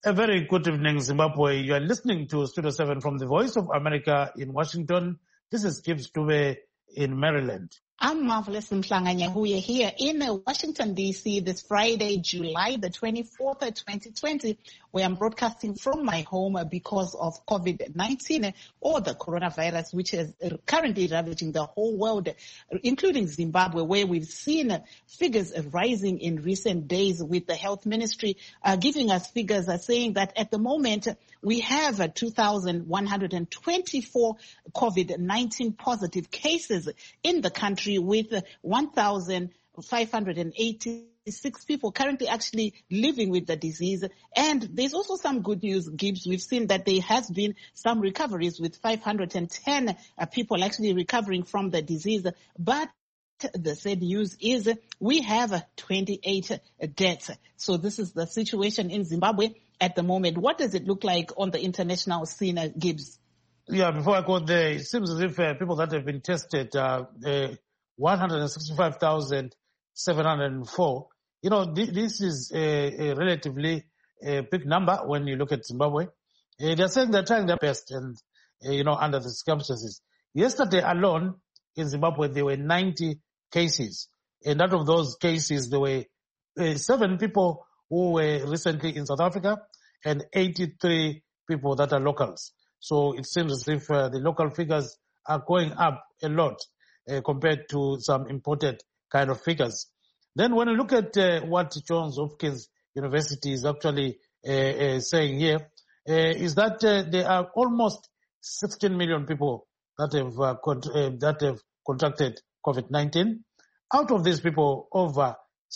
A very good evening, Zimbabwe. You are listening to Studio 7 from the Voice of America in Washington. This is Gibbs Dube in Maryland. I'm Marvelous Mhlanga-Nyahuye here in Washington, D.C. this Friday, July the 24th, 2020, where I'm broadcasting from my home because of COVID-19 or the coronavirus, which is currently ravaging the whole world, including Zimbabwe, where we've seen figures rising in recent days with the health ministry giving us figures saying that at the moment we have 2,124 COVID-19 positive cases in the country, with 1,586 people currently actually living with the disease. And there's also some good news, Gibbs. We've seen that there has been some recoveries with 510 people actually recovering from the disease. But the sad news is we have 28 deaths. So this is the situation in Zimbabwe at the moment. What does it look like on the international scene, Gibbs? Yeah, before I go there, it seems as if people that have been tested 165,704. You know, this is a relatively big number when you look at Zimbabwe. They're saying they're trying their best and, under the circumstances. Yesterday alone in Zimbabwe, there were 90 cases. And out of those cases, there were 7 people who were recently in South Africa and 83 people that are locals. So it seems as if the local figures are going up a lot compared to some imported kind of figures. Then when you look at what Johns Hopkins University is actually saying here, is that there are almost 16 million people that have contracted COVID-19. Out of these people, over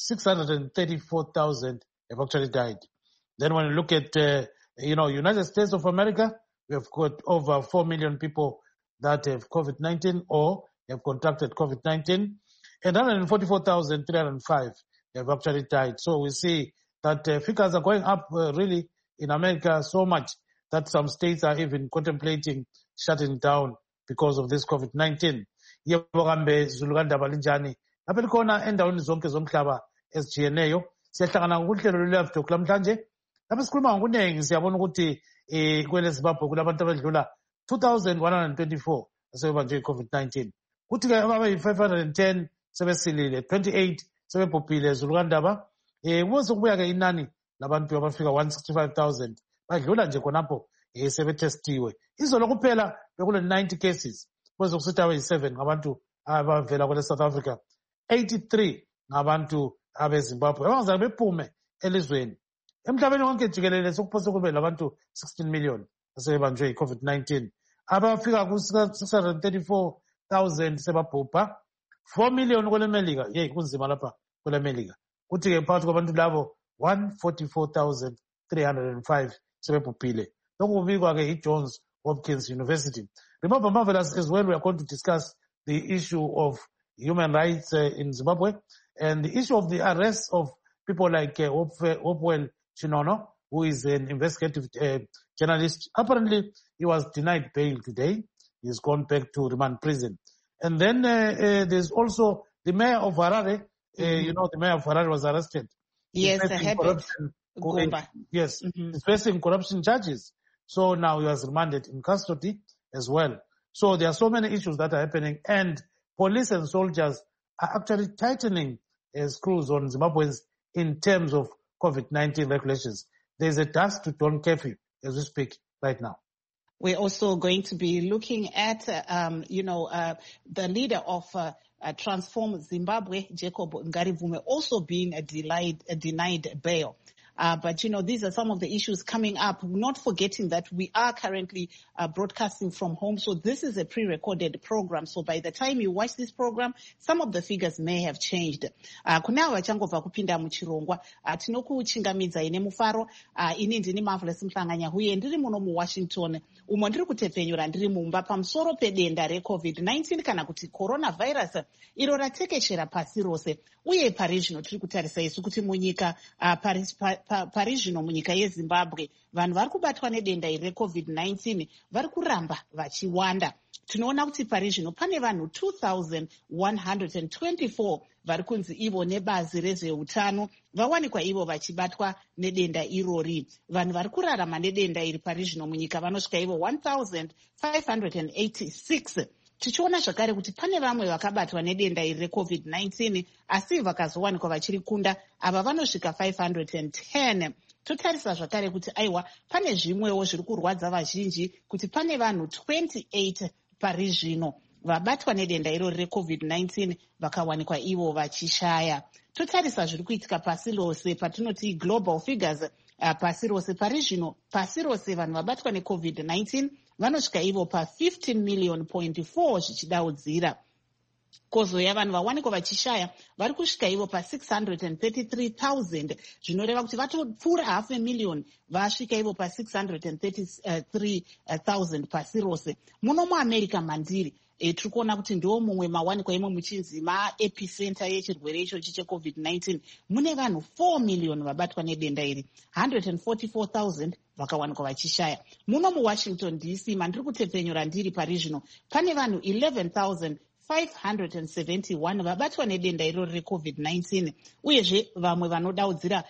634,000 have actually died. Then when you look at, United States of America, we have got over 4 million people that have COVID-19 or have contracted COVID-19, and 144,305 have actually died. So we see that figures are going up really in America so much that some states are even contemplating shutting down because of this COVID-19. Yebo kambe zulukandaba linjani lapha likhona endaweni zonke zomhlaba ezijiyeneyo siyahlangana ngokuhlelo lwe-live namhlanje lapha sikhuluma ngokunengi. Siyabona ukuthi kwele Zimbabwe kulabantu abadlula 2,124 asebebanjwe i-COVID-19. Kuthi-ke abayi-510 sebesilile, 28 sebebhubhile zulukandaba. Kuze kubuya-ke inani labantu abafika 165,000 badlula nje khonapho sebetestiwe. Izolo kuphela bekule 90 cases. Kuze kusithi abayi-7 ngabantu abavela kwele South Africa, 83 ngabantu abeZimbabwe abangazange bephume elizweni. Emhlabeni wonke jikelele sokuphose kube labantu 16 million asebebanjwe i-COVID-19. Abafika ku-634,000 sebabhubha, 4 million kwele Melika. Kunzima lapha kwele Melika. Kuthi-ke phakathi kwabantu labo 144,305 sebebhubhile. Lokhu kubikwa-ke i-Johns Hopkins University. Remember, Marvelous, as well, we are going to discuss the issue of human rights in Zimbabwe and the issue of the arrest of people like Hopewell Chinono, who is an investigative journalist. Apparently, he was denied bail today. He's gone back to remand prison. And then there's also the mayor of Harare. The mayor of Harare was arrested. Yes, he's facing corruption charges. So now he was remanded in custody as well. So there are so many issues that are happening, and police and soldiers are actually tightening screws on Zimbabweans in terms of COVID-19 regulations. There's a dusk to dawn curfew as we speak right now. We're also going to be looking at, the leader of Transform Zimbabwe, Jacob Ngarivume, also being denied bail. But, these are some of the issues coming up, not forgetting that we are currently broadcasting from home. So this is a pre-recorded program. So by the time you watch this program, some of the figures may have changed. Kuna vachangobva kupinda muchirongwa, tinokuchingamidza ine mufaro, ini ndini Marvelous Mhlanga-Nyahuye, ndiri muno muWashington, umo ndiri kutepfenyura ndiri mumba pamusoro pedenda reCovid-19 kana kuti coronavirus, iro ratekeshera pasi rose. Uye pari zvino tiri kutarisa isu kuti munyika pari zvino munyika yeZimbabwe vanhu vari kubatwa nedenda iri reCovid-19 vari kuramba vachiwanda. tinoona kuti pari zvino pane vanhu 2,124 vari kunzi ivo nebazi rezveutano vawanikwa ivo vachibatwa nedenda irori. Vanhu vari kurarama nedenda iri pari zvino munyika vanosvika ivo 1,586. Tichiona zvakare kuti pane vamwe vakabatwa nedenda iri reCovid-19 asi vakazowanikwa vachiri kunda, ava vanosvika 510. Totarisa zvakare kuti aiwa pane zvimwewo zviri kurwadza vazhinji, kuti pane vanhu 28 pari zvino vabatwa nedenda irori reCovid-19 vakawanikwa ivo vachishaya. Totarisa zviri kuitika pasi rose patinoti global figures. Pasi rose pari zvino, pasi rose vanhu vabatwa neCovid-19 vanosvika ivo pa15,4 zvichidaudzira. Kozoya vanhu vawanikwa vachishaya vari kusvika ivo pa633,000, zvinoreva kuti vatopfuura 500,000 vasvika ivo pa633,000 pasi rose. Muno muAmerica mandiri tiri kuona kuti ndiwo mumwe mawanikwa imo muchinzi maepicenter yechirwere ichochi cheCovid-19. Mune vanhu 4 million vabatwa nedenda iri, 144,000 vakawanikwa vachishaya. Muno muWashington DC mandiri kutepfenyura ndiri pari zvino pane vanhu 11,571 vabatwa nedenda irori reCovid-19, uyezve vamwe vanodaudzira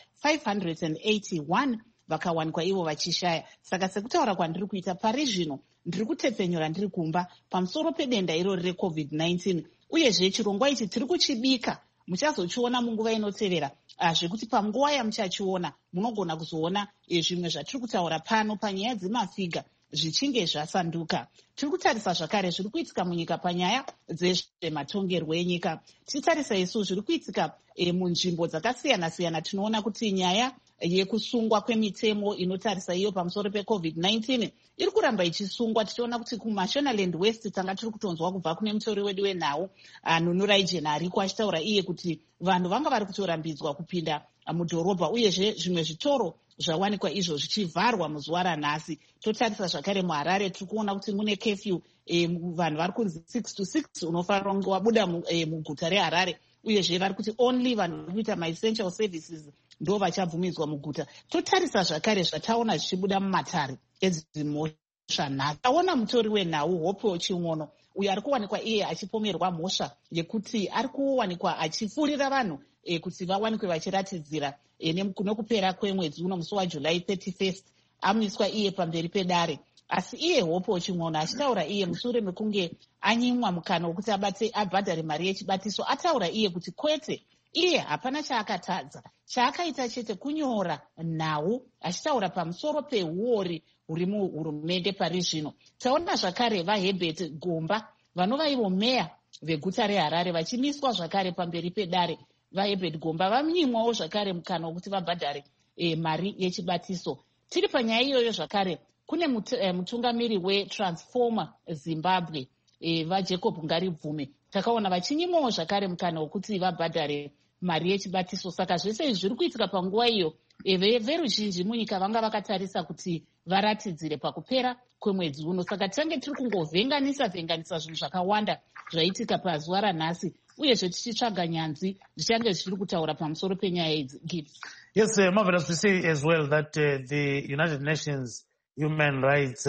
581 vakawanikwa ivo vachishaya. Saka sekutaura kwandiri kuita pari zvino ndiri kutepfenyura ndiri kumba pamusoro pedenda irori reCovid-19, uyezve chirongwa ichi tiri kuchibika. Muchazochiona munguva inotevera, zvekuti panguva yamuchachiona munogona kuzoona zvimwe zvatiri kutaura pano panyaya dzemafiga zvichinge zvasanduka. Tiri kutarisa zvakare zviri kuitika munyika panyaya dzezvematongerwo enyika. Tichitarisa isu zviri kuitika munzvimbo dzakasiyana-siyana, tinoona kuti nyaya yekusungwa kwemitemo inotarisa iyo pamusoro peCovid-19 iri kuramba ichisungwa. Tichiona kuti kuMashonaland West tanga tiri kutonzwa kubva kune mutori wedu wenhau Nunurai Jena ariko achitaura iye kuti vanhu vanga vari kutorambidzwa kupinda mudhorobha, uyezve zvimwe zvitoro zvawanikwa izvo zvichivharwa muzuva ranhasi. Totarisa zvakare muHarare tiri kuona kuti mune curfew, vanhu vari kunzi 6 to 6 unofanira kunge wabuda muguta reHarare, uyezve vari kuti only vanhu vari kuita maessential services ndo vachabvumidzwa muguta. Totarisa zvakare zvataona zvichibuda mumatare edzimhosva nhasi. Taona mutori wenhau Hope Ching'ono uyo ari kuwanikwa iye achipomerwa mhosva yekuti ari kuwanikwa achifurira vanhu kuti vawanikwe vachiratidzira nokupera kwemwedzi uno musi waJuly 31st. Amiswa iye pamberi pedare, asi iye Hope Ching'ono achitaura iye mushure mekunge anyimwa mukana wekuti abhadhare mari yechibatiso, ataura iye kuti kwete, iye hapana chaakatadza, chaakaita chete kunyora nhau, achitaura pamusoro peuori huri muhurumende pari zvino. Taona zvakare vaHerbert Gomba vanova ivo meya veguta reHarare vachimiswa zvakare pamberi pedare. VaHerbert Gomba vanyimwawo zvakare mukana wekuti vabhadhare mari yechibatiso. Tiri panyaya iyoyo zvakare kune mutungamiri weTransformer Zimbabwe vaJacob Ngaribvume takaona vachinyimwawo zvakare mukana wekuti vabhadhare mari yechibatiso. Saka zvese izvi zviri kuitika panguva iyo veruzhinji munyika vanga vakatarisa kuti varatidzire pakupera kwemwedzi uno. Saka tange tiri kungovhenganisa zvinhu zvakawanda zvaitika pazuva ranhasi, uyezve tichitsvaga nyanzvi zvichange zvichiri kutaura pamusoro penyaya idzi. Gibbs. Yes, marvelous to see as well that the United Nations Human Rights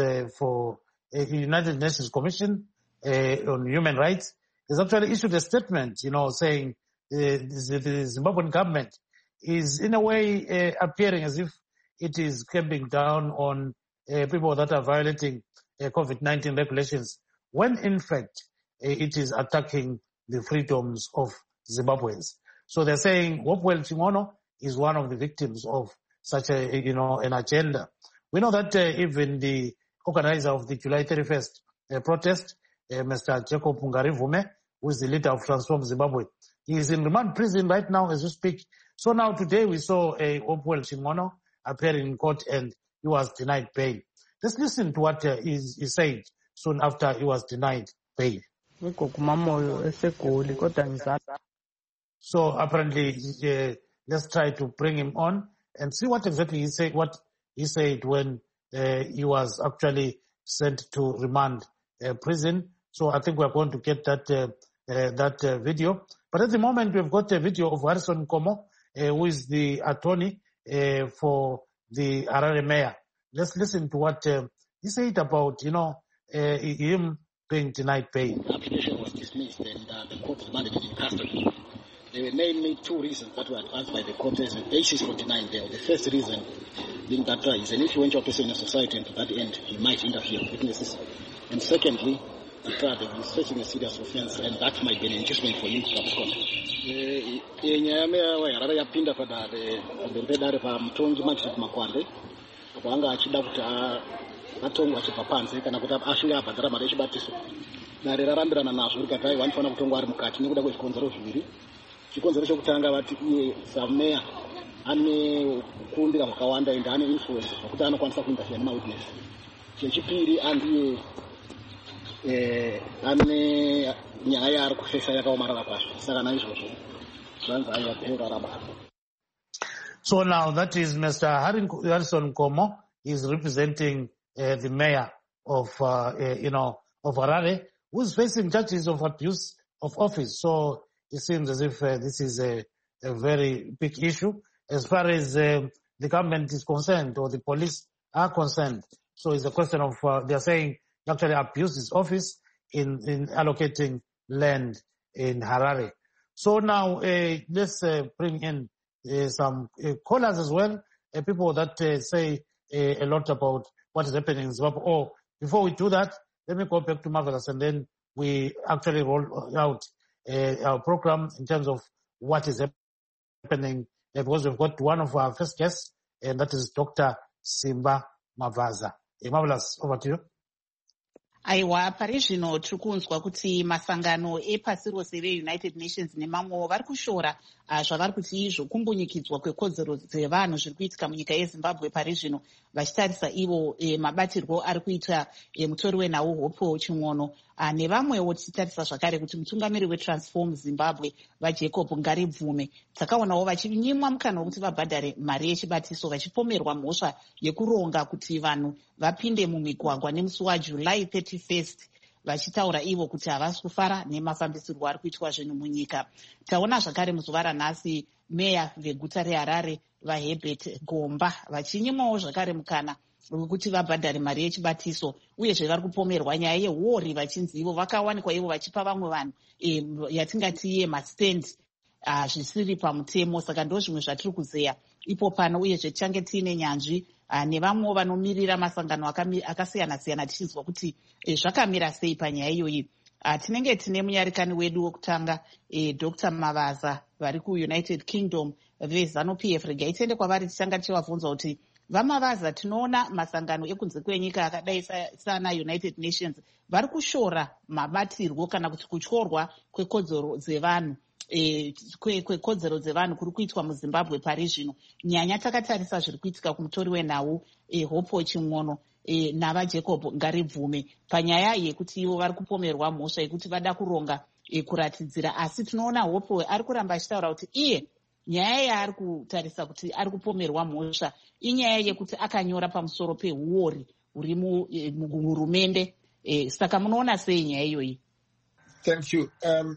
United Nations Commission on Human Rights has actually issued a statement, saying the Zimbabwean government is in a way appearing as if it is clamping down on people that are violating COVID-19 regulations, when in fact it is attacking the freedoms of Zimbabweans. So they're saying Hopewell Ching'ono is one of the victims of such an agenda. We know that even the organizer of the July 31st protest, Mr. Jacob Ngarivume, who is the leader of Transform Zimbabwe, he is in remand prison right now as we speak. So now today we saw Hopewell Ching'ono appearing in court and he was denied bail. Let's listen to what he said soon after he was denied bail. So apparently, let's try to bring him on and see what exactly he said when he was actually sent to remand prison. So I think we're going to get that video. But at the moment, we've got a video of Harrison Komo, who is the attorney for the Harare mayor. Let's listen to what he said about, him being denied bail. The application was dismissed and the court demanded it in custody. There were mainly two reasons that were advanced by the court as a basis for denying bail. The first reason being that he's an influential person in a society, and to that end he might interfere with witnesses. And secondly, that he's facing a serious offense, and that might be an inducement for him to abscond. Nyaya Harare yapinda padare pamberi pa mutongi Magistrate Makwande kwanga achida kuti atongwa chipapanze kana kuti ashinga abhadhara mari yechibatiso. Dare rarambirana nazvo rikati aiwa anofanira kutongwa ari mukati nekuda kwezvikonzero zviviri. Chikonzero chekutanga vati iye sameya ane kukumbira kwakawanda ende ane influence zvokuti anokwanisa kuinterfere nemawitness. Chechipiri andiye ane nyaya yaari kufesa yakaomarara kwazvo. Saka naizvozvo zvanzi aiwa bhero raraba. So now that is Mr. Harrison Komo. He is representing the mayor of of Harare, who is facing charges of abuse of office. So it seems as if this is a very big issue as far as the government is concerned, or the police are concerned. So it's a question of they are saying he actually abused his office in allocating land in Harare. So now let's bring in some callers as well, people that say a lot about what is happening in Zimbabwe. Oh, before we do that, let me go back to Marvelous, and then we actually roll out our program in terms of what is happening, because we've got one of our first guests, and that is Dr. Simba Mavaza. Marvelous, over to you. Aiwa, pari zvino tiri kunzwa kuti masangano epasi rose veUnited Nations nemamwewo vari kushora zvavari kuti izvo kumbunyikidzwa kwekodzero dzevanhu zviri kuitika munyika yeZimbabwe pari zvino, vachitarisa ivo mabatirwo ari kuita mutori wenhau Hope Chimwono nevamwewo. Tichitarisa zvakare kuti mutungamiri weTransform Zimbabwe vaJacob Ngaribvume takaonawo vachinyimwa mukana wekuti vabhadhare mari yechibatiso, vachipomerwa mhosva yekuronga kuti vanhu vapinde mumigwagwa nemusi waJuly 31st, vachitaura ivo kuti havasi kufara nemafambisirwo ari kuitwa zvinhu munyika. Taona zvakare muzuva ranhasi meya veguta reHarare vaHerbert Gomba vachinyimwawo zvakare mukana wekuti vabhadhare mari yechibatiso, uyezve vari kupomerwa nyaya yehori vachinzi ivo vakawanikwa ivo vachipa vamwe vanhu yatingati yemastand zvisiri pamutemo. Saka ndo zvimwe zvatiri kuzeya ipo pano, uyezve tichange tiine nyanzvi nevamwewo vanomirira masangano akasiyana-siyana tichizwa kuti zvakamira sei panyaya iyoyi. Tinenge tine munyarikani wedu wekutanga Dr. Mavaza vari kuUnited Kingdom veZANU-PF. Regai tiende kwavari tichanga tichivabvunza kuti vaMavaza, tinoona masangano ekunze kwenyika akadai sana United Nations vari kushora mabatirwo kana kuti kutyorwa kwekodzero dzevanhu kwekodzero dzevanhu kuri kuitwa muZimbabwe pari zvino. Nyanya takatarisa zviri kuitika kumutori wenhau Hope Chimwono navaJacob Ngaribvume panyaya yekuti ivo vari kupomerwa mhosva yekuti vada kuronga kuratidzira, asi tinoona Hope ari kuramba achitaura kuti iye nyaya yaari kutarisa kuti ari kupomerwa mhosva inyaya yekuti akanyora pamusoro peuori huri muhurumende. Saka munoona sei nyaya iyoyi? Thank you.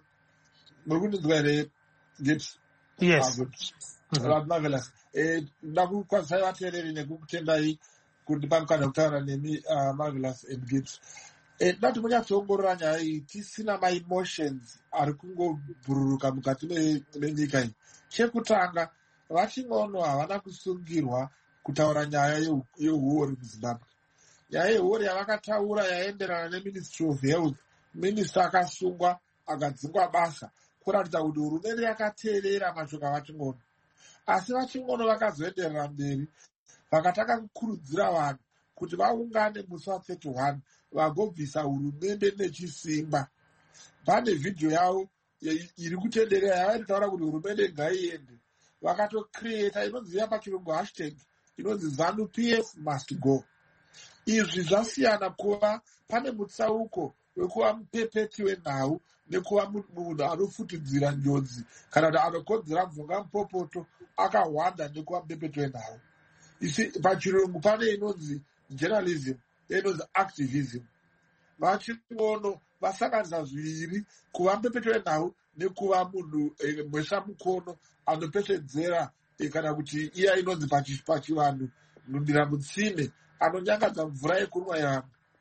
Yes. Marvelous. Ndakukwanisa vateereri nekukutendai kundipa mukana wekutaura nemi Marvelous and Gibbs. Ndati munyatsoongorora nyaya iyi tisina maemotions ari kungobhururuka mukati menyika iyi. Chekutanga, vaching'ono havana kusungirwa kutaura nyaya yehuori muZimbabwe. Nyaya yehuori yavakataura yaenderana neMinistry of Health. Minista akasungwa akadzingwa basa kuratidza kuti hurumende yakateerera mashoko avaching'ono. Asi vaching'ono vakazoenderera mberi vakatanga kukurudzira vanhu kuti vaungane musi wa31 vagobvisa hurumende nechisimba. Pane vhidhiyo yavo iri kutenderera yavaitaura kuti hurumende ngaiende. Vakatocreata inonzi pachirungu hashtag inonzi ZANU-PF must go. Izvi zvasiyana kuva pane mutsauko wekuva mupepeti wenhau nekuva munhu anofutidzira njodzi kana kuti anokonzera mvunga mupopoto akahwanda nekuva mupepeti wenhau. Isi pachirungu pane inonzi journalism inonzi activism. Vaching'ono vasanganisa zviviri, kuva mupepeti wenhau nekuva munhu mwesha mukono anopetedzera kana kuti iya inonzi pachivanhu nhundira mutsime anonyangadza mvura yekunwa yevanhu.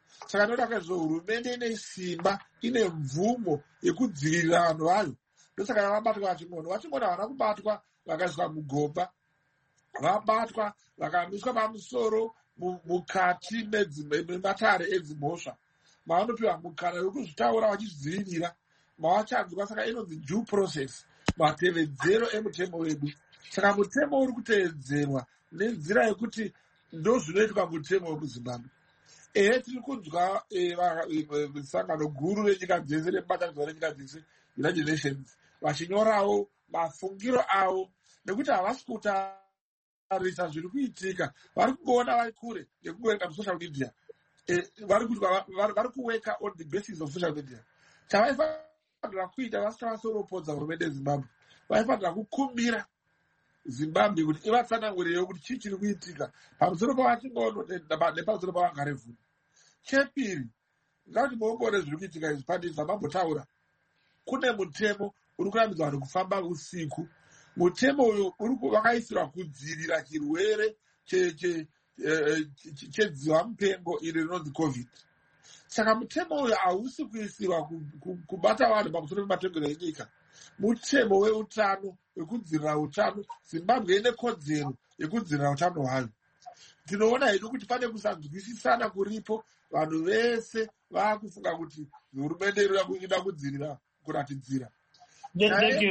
saka ndinoda kuti hurumende ine simba, ine mvumo yekudzivirira vanhu vayo. Ndosaka yavabatwa vaching'ono. Vaching'ono havana kubatwa vakaiswa mugomba, vabatwa vakamiswa pamusoro mukati mematare edzimhosva, mavanopiwa mukana wekuzvitaura vachizvidzivirira, mavachanzwa. Saka inonzi due process, matevedzero emutemo wedu. Saka mutemo uri kutevedzerwa nenzira yekuti ndo zvinoitwa mutemo wemuzimbabwe. Tiri kunzwa sangano guru renyika dzese remubatanidzwa renyika dzese, United Nations, vachinyorawo mafungiro avo, nekuti havasi kutarisa zviri kuitika. Vari kungoona vari kure nekuwerenga musocial media. Vari kuweka on the basis of social media. Chavaifanira kuita vasati vasoropodza hurumende yezimbabwe, vaifanira kukumbira Zimbabwe kuti ivatsanangurirewo kuti chii chiri kuitika pamusoro pavaching'ono nepamusoro pavangarevhuni. Chepiri, ngati muongore zviri kuitika izvi pandii zvamambotaura. Kune mutemo uri kurambidzwa vanhu kufamba usiku. Mutemo uyu wakaisirwa kudzivirira chirwere chedzivamupengo iri rinonzi COVID. Saka mutemo uyu hausi kuisirwa kubata vanhu pamusoro pematongero enyika. Mutemo weutano, wekudzivirira utano. Zimbabwe ine kodzero yekudzivirira utano hwayo. Tinoona hedu kuti pane kusanzwisisana kuripo, vanhu vese vakufunga kuti hurumende inoda kudzivirira kuratidzira. Yes,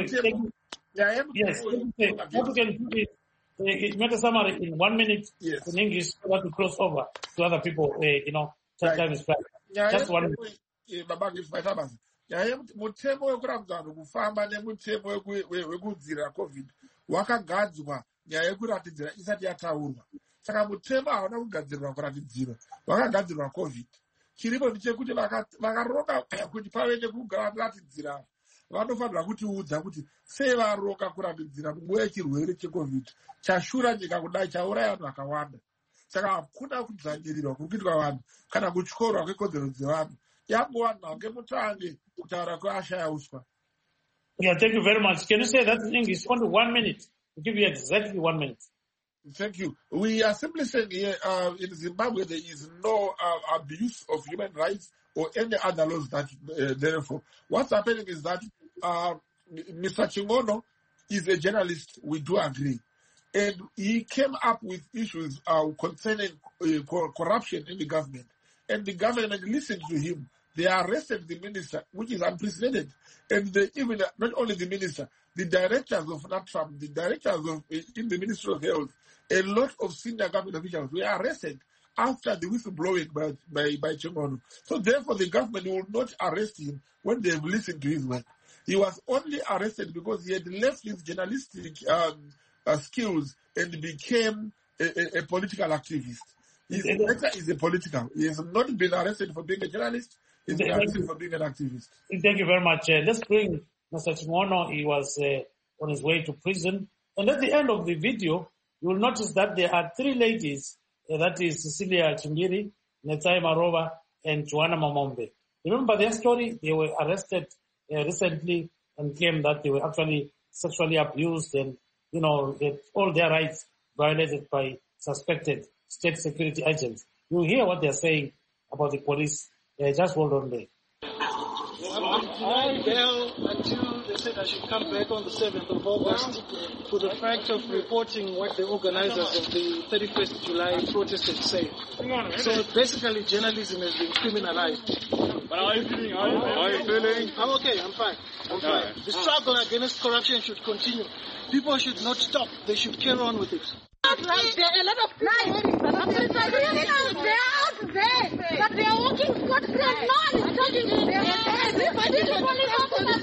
make a summary in 1 minute. Yes. In English, so that to cross over to other people. Time is fine. Just 1 minute. Mutemo wekurambidza vanhu kufamba nemutemo wekudzivirira COVID wakagadzwa nyaya yekuratidzira isati yataurwa. Saka mutemo hauna kugadzirirwa kuratidzira, wakagadzirirwa COVID. Chiripo ndechekuti vakaroka kuti pave nekuratidzira, vanofanira kutiudza kuti sei varoka kuratidzira munguva yechirwere cheCOVID chashura nyika kudai, chauraya vanhu vakawanda. Saka hakuna kudzvanyirirwa kuri kuitwa vanhu kana kutyorwa kwekodzero dzevanhu. Yangowanha ngemutange kutaura kweashaya uswa. Yeah, thank you very much. Can you say that in English? Only 1 minute. I'll give you exactly 1 minute. Thank you. We are simply saying here in Zimbabwe there is no abuse of human rights or any other laws that therefore. What's happening is that Mr. Chingono is a journalist, we do agree. And he came up with issues concerning corruption in the government. And the government listened to him. They arrested the minister, which is unprecedented. And they even, not only the minister, the directors of NATFAM, the directors of in the Ministry of Health, a lot of senior government officials were arrested after the whistleblowing by Chingono. So therefore, the government will not arrest him when they have listened to his work. He was only arrested because he had left his journalistic skills and became a political activist. His letter is a political. He has not been arrested for being a journalist. He's been arrested for being an activist. Thank you very much. Let's bring Mr. Chingono. He was on his way to prison. And at the end of the video, you will notice that there are 3 ladies. That is Cecilia Chimbiri, Netai Marova, and Joanna Mamombe. Remember their story? They were arrested recently and claimed that they were actually sexually abused and, that all their rights violated by suspected state security agents. You hear what they're saying about the police. Just hold on there. I bail until they said I should come back on the 7th of August for the fact of reporting what the organizers of the 31st July protest had said. So basically journalism has been criminalized. But how are you feeling? How are you feeling? I'm okay, I'm fine. The struggle against corruption should continue. People should not stop. They should carry on with it. There are a lot of crimes. They're out there, but they are walking scot-free. No one is touching them. Everybody is police officers.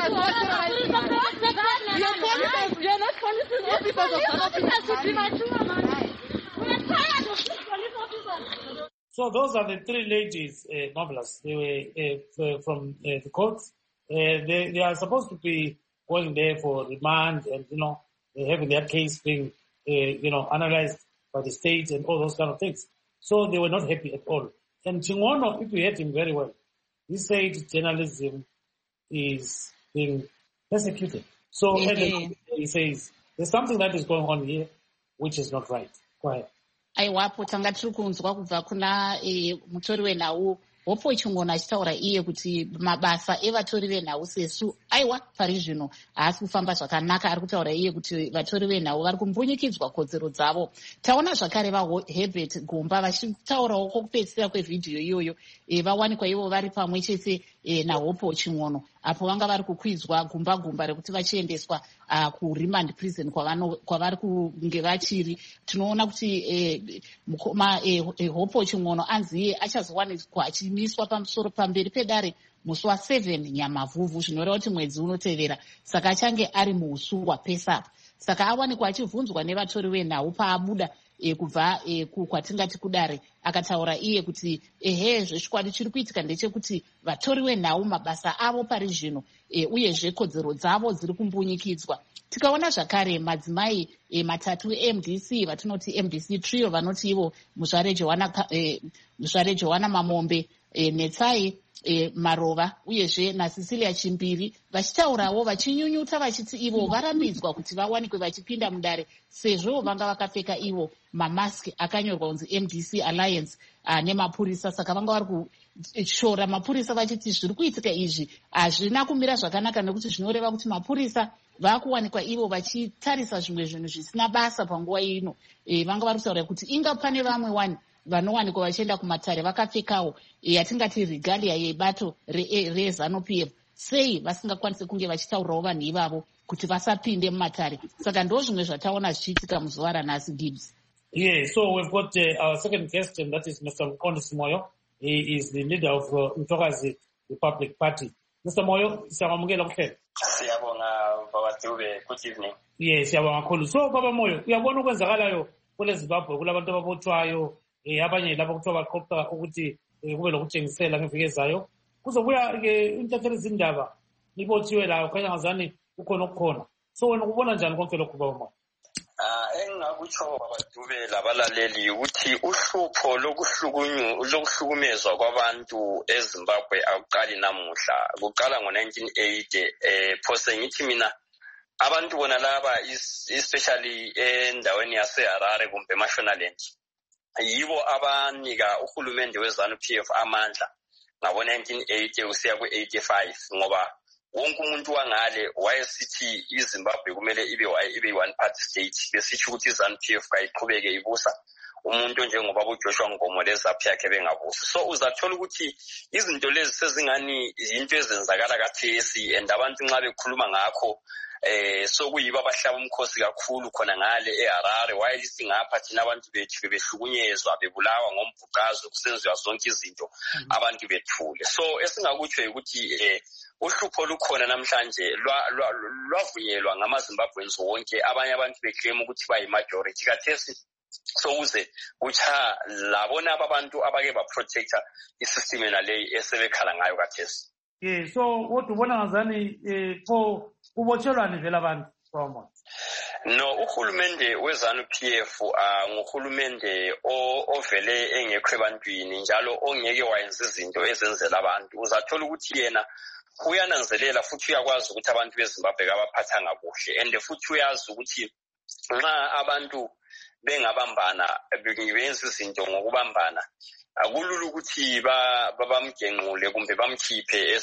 You're not police officers should be mature, man. We're tired of these police officers. So those are the 3 ladies, novelists. They were from the courts. They are supposed to be going there for remand and, having their case being analyzed by the state and all those kind of things. So they were not happy at all. And Chingono, if you heard him very well, he said journalism is being persecuted. So he says, there's something that is going on here which is not right. Go ahead. aiwapo tanga tiri kunzwa kubva kuna mutori wenhau Hopo Chingona achitaura iye kuti mabasa evatori venhau sesu aiwa pari zvino haasi kufamba zvakanaka. Ari kutaura iye kuti vatori venhau vari kumbunyikidzwa kodzero dzavo. Taona zvakare vaHerbert Gumba vachitaurawo kwokupedzisira kwevhidhiyo iyoyo vawanikwa ivo vari pamwe chete naHopo Chingono apo vanga vari kukwidzwa gumba rekuti vachiendeswa kuremand prison kwavari kunge vachiri. Tinoona kuti Hopo Chingono anzi iye achazowanikwa achimiswa pamusoro pamberi pedare musi wa7 Nyamavhuvhu, zvinoreva kuti mwedzi unotevera, saka achange ari muusungwa pesapa. Saka awanikwa achibvunzwa nevatori venhau paabuda kubva kwatingati kudare, akataura iye kuti zvechikwadi chiri kuitika ndechekuti vatori venhau mabasa avo pari zvino uyezve kodzero dzavo dziri kumbunyikidzwa. Tikaona zvakare madzimai matatu eMDC vatinoti MDC trio vanoti ivo muzvare Johanna Mamombe, Netsai Marova uyezve naCecilia Chimbiri vachitaurawo vachinyunyuta vachiti ivo varambidzwa kuti vawanikwe vachipinda mudare sezvo vanga vakapfeka ivo mamaski akanyorwa kunzi MDC Alliance nemapurisa. Saka vanga vari kushora mapurisa vachiti zviri kuitika izvi hazvina kumira zvakanaka nekuti zvinoreva kuti mapurisa vakuwanikwa ivo vachitarisa zvimwe zvinhu zvisina basa panguva ino. Vanga vari kutaura kuti inga pane vamwe wani vanowanikwa vachienda kumatare vakapfekawo yatingati regalia yebato reZANU-PF, sei vasingakwanisi kunge vachitaurirawo vanhu ivavo kuti vasapinde mumatare. Saka ndo zvimwe zvataona zvichiitika muzuva ranhasi. Gibbs. Yeah, so we've got our second guest, and that is Mr. Mqondisi Moyo. He is the leader of Mtokazi Republic Party. Mr. Moyo, siyabonga kuhlela. Siyabonga Baba Dube, good evening. Yes, siyabonga kakhulu. So Baba Moyo, uyabona okwenzakalayo kule Zimbabwe kulabantu ababothwayo abanye lapho kuthiwa baqoqa ukuthi kube lokutshengisela ngeviki ezayo. Kuzobuya ke intatheli zindaba ibothiwe layo khanya ngazani ukhona okukhona. So wena ubona njani konke lokhu Baba Moyo? Engakutsho Baba Dube labalaleli ukuthi uhlupho lokuhlukumezwa kwabantu eZimbabwe akuqali namuhla, kuqala ngo1980. Phose ngithi mina abantu bona laba especially endaweni yaseHarare kumbe eMashonaland yibo abanika uhulumende weZANU-PF amandla ngabo1980 kusiya ku85, ngoba wonke umuntu wangale wayesithi iZimbabwe kumele ibe one party state, besithi ukuthi iZANU-PF kayiqhubeke ibusa umuntu njengoba uJoshua Ngomo lezaphi yakhe bengabusi. So uzathola ukuthi izinto lezi sezingani into ezenzakala kathesi, and abantu nxa bekhuluma ngakho so kuyiba abahlaba umkhosi kakhulu khona ngale eHarare, wayelithi ngapha thina abantu bethu behlukunyezwa bebulawa ngombhuqazo kusenziwa zonke izinto abantu bethule. So esingakutsho ukuthi uhlupho lukhona namhlanje lwavunyelwa ngamaZimbabweans wonke, abanye abantu beclaim ukuthi bayi-majority kathesi. So uze ucha labona abantu abake ba-protector isystem enaleyi esebekhala ngayo kathesi. Yeah, so what ubona ngazani kubotshelwane vele abantu Baba? No, uhulumende weZANU-PF nguhulumende ovele engekho ebantwini njalo ongeke wayenza izinto ezenzela abantu. Uzathola ukuthi yena uyananzelela futhi uyakwazi ukuthi abantu beZimbabwe abaphathanga kuhle, and futhi uyazi ukuthi nxa abantu bengabambana benza izinto ngokubambana akulula ukuthi bamgenqule kumbe bamkhiphe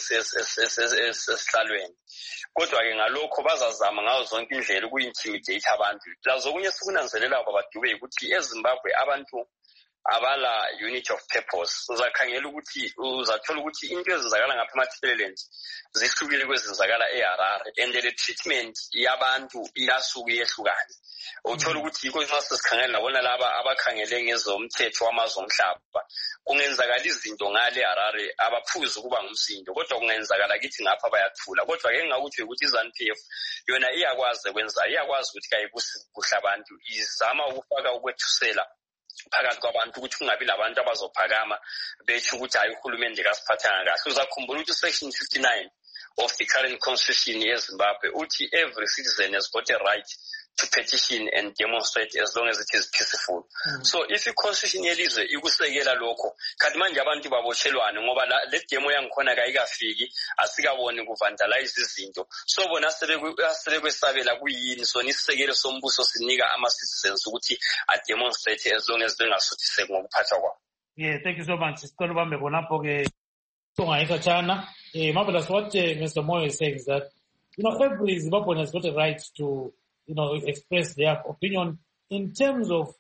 esihlalweni. Kodwa-ke ngalokho bazazama ngazo zonke indlela ukuyi-intimidate abantu. Lazokunye sikunanzelela Baba Dube ukuthi eZimbabwe abantu abala unity of purpose. Uzathola ukuthi into ezenzakala ngapha eMatheleland zihlukile kwezenzakala eHarare, and the treatment yabantu iyasuka iyehlukane. Uthola ukuthi yiko nxa sesikhangela nabona laba abakhangele ngezomthetho wamazwe omhlaba kungenzakala izinto ngale eHarare abaphuzi ukuba ngumsindo, kodwa kungenzakala kithi ngapha bayathula. Kodwa ke ngakuthi ukuthi iZANU-PF yona iyakwazi ukuthi kayibusi kuhle abantu, izama ukufaka ukwethusela phakathi kwabantu ukuthi kungabi labantu abazophakama bethi ukuthi hayi uhulumende kasiphathanga kahle. Uzakhumbula ukuthi section 59 of the current constitution yeZimbabwe uthi every citizen has got a right to petition and demonstrate as long as it is peaceful. So if i-constitution yelizwe ikusekela lokho, kanti manje abantu baboshelwane ngoba le demo yangikhona kayikafiki asikaboni kuvandalize izinto. So bona sebekwesabela kuyini so nisisekelo sombuso sinika ama-citizens ukuthi a-demonstrate as long as bengasuthiseki ngokuphathwa kwabo. Yeah, thank you so much. Sicela ubambe khonapho ke Chana. Marvelous, what Mr. Moyo is saying is that, every Zimbabwean has got a right to, express their opinion in terms of,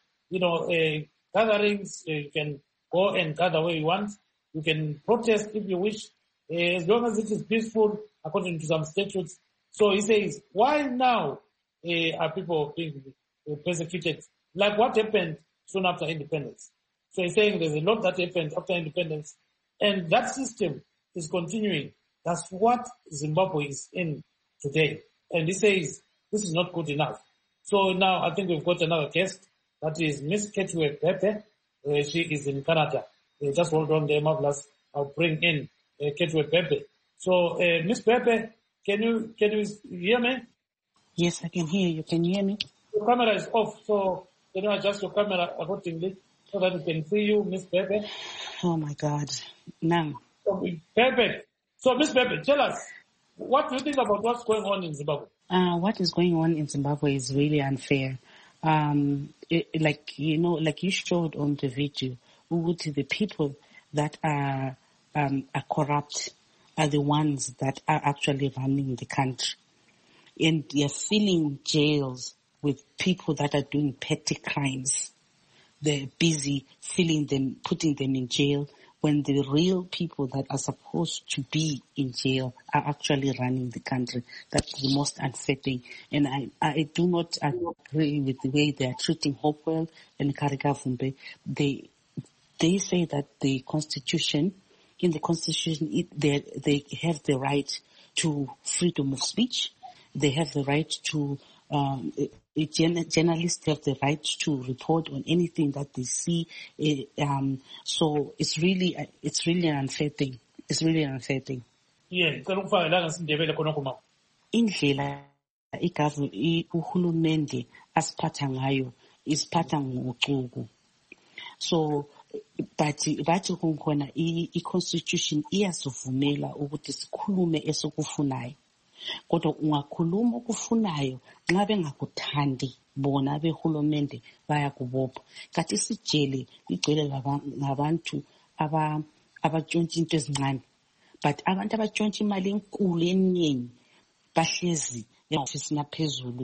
gatherings. You can go and gather where you want. You can protest if you wish, as long as it is peaceful, according to some statutes. So he says, why now are people being persecuted? Like what happened soon after independence. So he's saying there's a lot that happened after independence, and that system is continuing. That's what Zimbabwe is in today. And he says this is not good enough. So now I think we've got another guest. That is Miss Ketwe Pepe. She is in Canada. Just hold on there, Marvelous. I'll bring in Ketwe Pepe. So Miss Pepe, can you hear me? Yes, I can hear you. Can you hear me? Your camera is off, so can you adjust your camera accordingly so that we can see you, Miss Pepe? Oh my God. Now. Perfect. So, Miss Pepe, tell us, what do you think about what's going on in Zimbabwe? What is going on in Zimbabwe is really unfair. Like you showed on the video, the people that are corrupt are the ones that are actually running the country. And they're filling jails with people that are doing petty crimes. They're busy filling them, putting them in jail, when the real people that are supposed to be in jail are actually running the country. That's the most unsettling. And I do not agree with the way they are treating Hopewell and Karigavumbe. They say that in the Constitution, they have the right to freedom of speech. They have the right to, journalists have the right to report on anything that they see. So it's really an unfair thing. It's really an unfair thing. Yeah, indlela uhulumende asiphatha ngayo isiphatha ngocuku. So bathi kukhona i-constitution iyasivumela ukuthi sikhulume esikufunayo. Kodwa ungakhuluma okufunayo nxa bengakuthandi bona behulumende bayakubopha. Kathi sijele igcwele ngabantu abatshontsha into ezincane. But abantu abatshontsha imali enkulu eningi bahlezi e-office naphezulu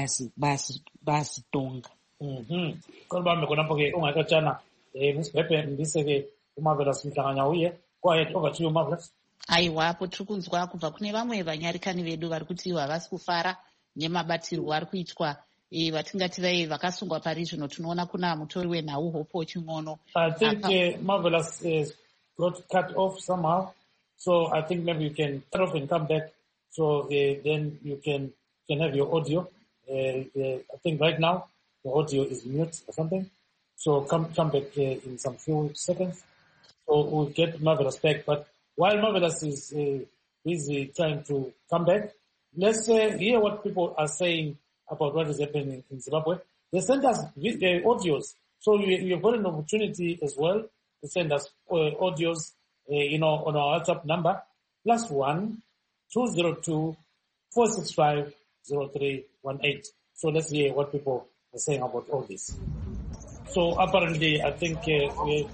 bayasitonga. Kolubambe khonapho ke ungakatshana Miss Pepe mbise-ke uMarvelous Mhlanganya uye. Go ahead, over to you, Marvelous. Aiwapo tiri kunzwa kubva kune vamwe vanyarikani vedu vari kuti ivo havasi kufara nemabatirwo ari kuitwa vatingati vakasungwa parizvino. Tinoona kuna mutori wenhau Hope Ching'ono. I think Marvelous got cut off somehow, so I think maybe you can cut off and come back, so then you can have your audio. I think right now the audio is mute or something, so come back in some few seconds, so we'll get Marvelous back. But while Marvelous is busy trying to come back, let's hear what people are saying about what is happening in Zimbabwe. They sent us audios, so you've got an opportunity as well to send us audios, on our WhatsApp number, +1 202 465 0318. So let's hear what people are saying about all this. So apparently, I think we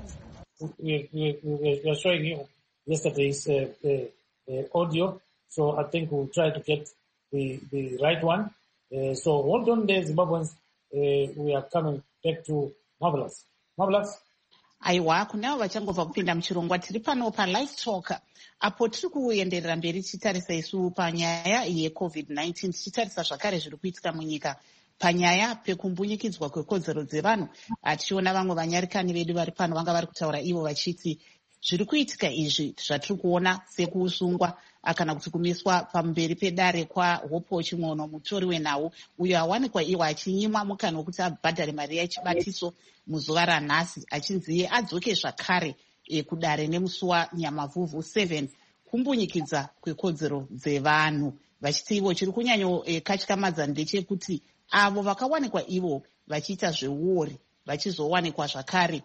are showing you yesterday's audio, so I think we'll try to get the right one. So hold on there, Zimbabweans. We are coming back to Marvelous. Marvelous. Aiwa, kunavo vachangobva kupinda muchirongwa tiri pano paLive Talk apo tiri kuenderera mberi tichitarisa isu panyaya yeCovid-19 tichitarisa zvakare zviri kuitika munyika panyaya pekumbunyikidzwa kwekodzero dzevanhu. Tichiona vamwe vanyarikani vedu vari pano vanga vari kutaura ivo vachiti zviri kuitika izvi zvatiri kuona sekusungwa kana kuti kumiswa pamberi pedare kwaHope Ching'ono, mutori wenhau uyo awanikwa iwo achinyimwa mukana wekuti abhadhare mari yechibatiso muzuva ranhasi, achinzi iye adzoke zvakare kudare nemusi waNyamavhuvhu 7 kumbunyikidza kwekodzero dzevanhu. Vachiti ivo chiri kunyanyokatyamadza ndechekuti avo vakawanikwa ivo vachiita zveuori vachizowanikwa zvakare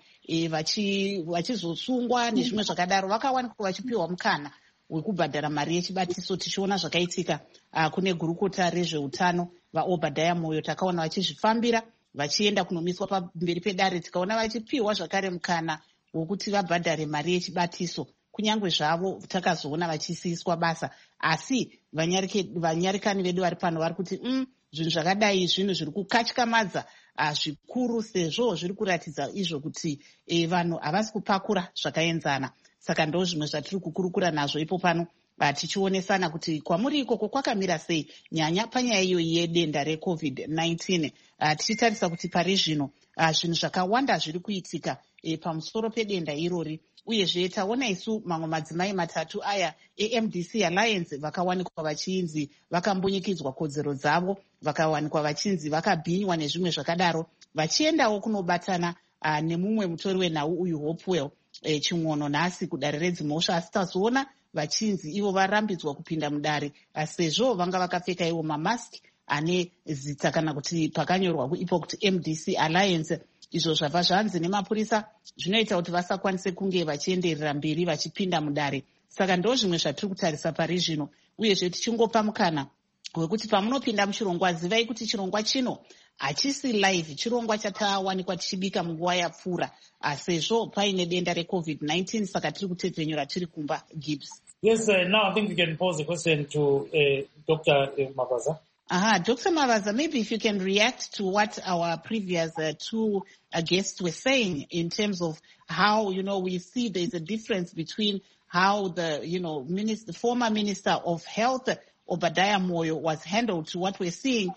vachizosungwa nezvimwe zvakadaro vakawanikwa vachipiwa mukana wekubhadhara mari yechibatiso. Tichiona zvakaitika kune gurukota rezveutano vaObhadhaya Moyo, takaona vachizvifambira vachienda kunomiswa pamberi pedare, tikaona vachipiwa zvakare mukana wokuti vabhadhare mari yechibatiso, kunyange zvavo takazoona vachisiiswa basa. Asi vanyarikani vedu vari pano vari kuti zvinhu zvakadai zvinhu zviri kukatyamadza zvikuru, sezvo zviri kuratidza izvo kuti vanhu havasi kupakura zvakaenzana. Saka ndo zvimwe zvatiri kukurukura nazvo ipo pano, tichionesana kuti kwamuri ikoko kwakamira sei nyanya panyaya iyoyi yedenda reCovid-19. Tichitarisa kuti pari zvino zvinhu zvakawanda zviri kuitika pamusoro pedenda irori, uyezve taona isu mamwe madzimai matatu aya eMDC Alliance vakawanikwa vachinzi vakambunyikidzwa kodzero dzavo, vakawanikwa vachinzi vakabhinywa nezvimwe zvakadaro, vachiendawo kunobatana nemumwe mutori wenhau uyu Hopewell Ching'ono nhasi kudare redzimhosva. Asi tazoona vachinzi ivo varambidzwa kupinda mudare sezvo vanga vakapfeka ivo mamaski ane zita kana kuti pakanyorwa ipo kuti MDC Alliance. Izvo zvabva zvanzi nemapurisa zvinoita kuti vasakwanise kunge vachienderera mberi vachipinda mudare. Saka ndo zvimwe zvatiri kutarisa pari zvino, uyezve tichingopa mukana wekuti pamunopinda muchirongwa zivai kuti chirongwa chino hachisi live, chirongwa chatawanikwa tichibika munguva yapfuura sezvo paine denda reCovid-19. Saka tiri kutepfenyura tiri kumba. Gibbs. Yes, now I think we can pose a question to Dr. Mavaza. Dr. Mavaza, maybe if you can react to what our previous two guests were saying in terms of how, we see there's a difference between how the former Minister of Health, Obhadhaya Moyo, was handled to what we're seeing,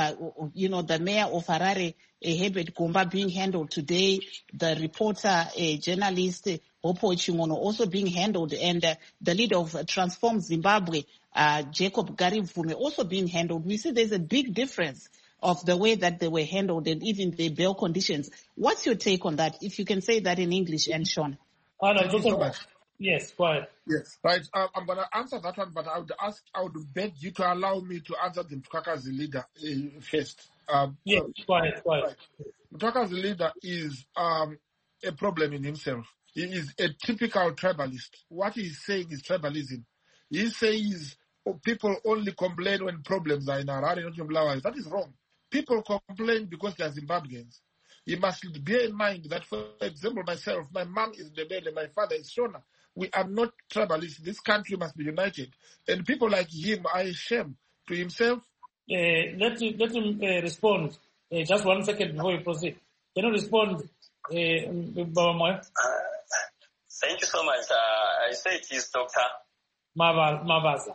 the mayor of Harare, Herbert Gomba, being handled today, the reporter, journalist, Hopewell Ching'ono, also being handled, and the leader of Transform Zimbabwe, Jacob Garivume, also being handled. We see there's a big difference of the way that they were handled and even the bail conditions. What's your take on that? If you can say that in English, and Sean. Thank you so much. Yes, go ahead. Yes, right. I'm going to answer that one, but I would beg you to allow me to answer the Mthwakazi leader first. Yes, go ahead. Right. Mthwakazi leader is a problem in himself. He is a typical tribalist. What he's saying is tribalism. He says people only complain when problems are in Harare, not in Bulawayo. That is wrong. People complain because they are Zimbabweans. You must bear in mind that, for example, myself, my mom is Ndebele, my father is Shona. We are not tribalists. This country must be united. And people like him are a shame to himself. Let him respond. Just 1 second before you proceed. Can you respond, Baba Moyo? Thank you so much. I say it is Dr. Mavaza.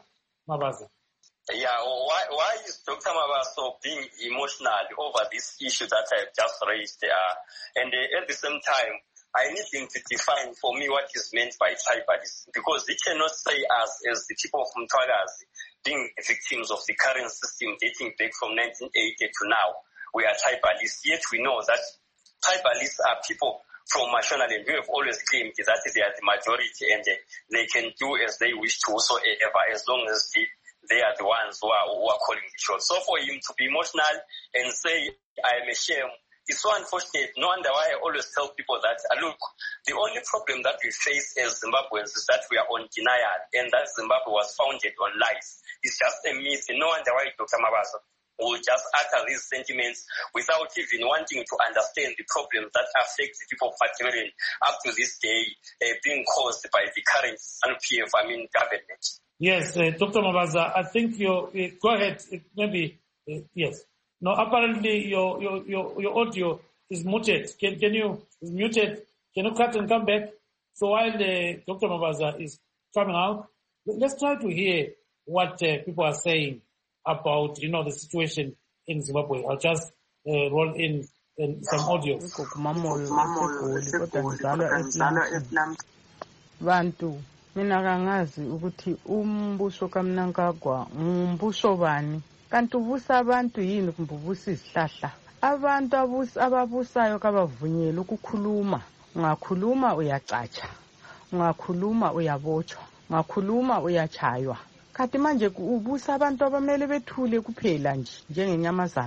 Yeah, why is Dr. Mavaza being emotional over this issue that I have just raised? And at the same time, I need him to define for me what is meant by tribalism, because he cannot say us as the people of Mthwakazi being victims of the current system dating back from 1980 to now. We are tribalists, yet we know that tribalists are people from Mashonaland who have always claimed that they are the majority and they can do as they wish to whatsoever, as long as they are the ones who are calling the shots. So for him to be emotional and say, I am ashamed, it's so unfortunate. No wonder why I always tell people that, look, the only problem that we face as Zimbabweans is that we are on denial, and that Zimbabwe was founded on lies. It's just a myth. No wonder why Dr. Mavaza will just utter these sentiments without even wanting to understand the problems that affect the people of Matabeleland up to this day, being caused by the current NPF, government. Yes, Dr. Mavaza, I think go ahead. Maybe, yes. No, apparently your audio is muted. Can you cut and come back? So while Dr. Mavaza is coming out, let's try to hear what people are saying about, the situation in Zimbabwe. I'll just roll in some audio. Bantu, mina kangazi ukuthi umbuso kaMnangagwa umbuso bani. Kanti ubusa abantu yini kumbe ubusa izihlahla? Abantu ababusayo kabavunyela ukukhuluma. Ungakhuluma uyacatsha. Ungakhuluma uyabotshwa. Ungakhuluma uyachaywa. Kanti manje ubusa abantu abamele bethule kuphela nje njengenyamazana.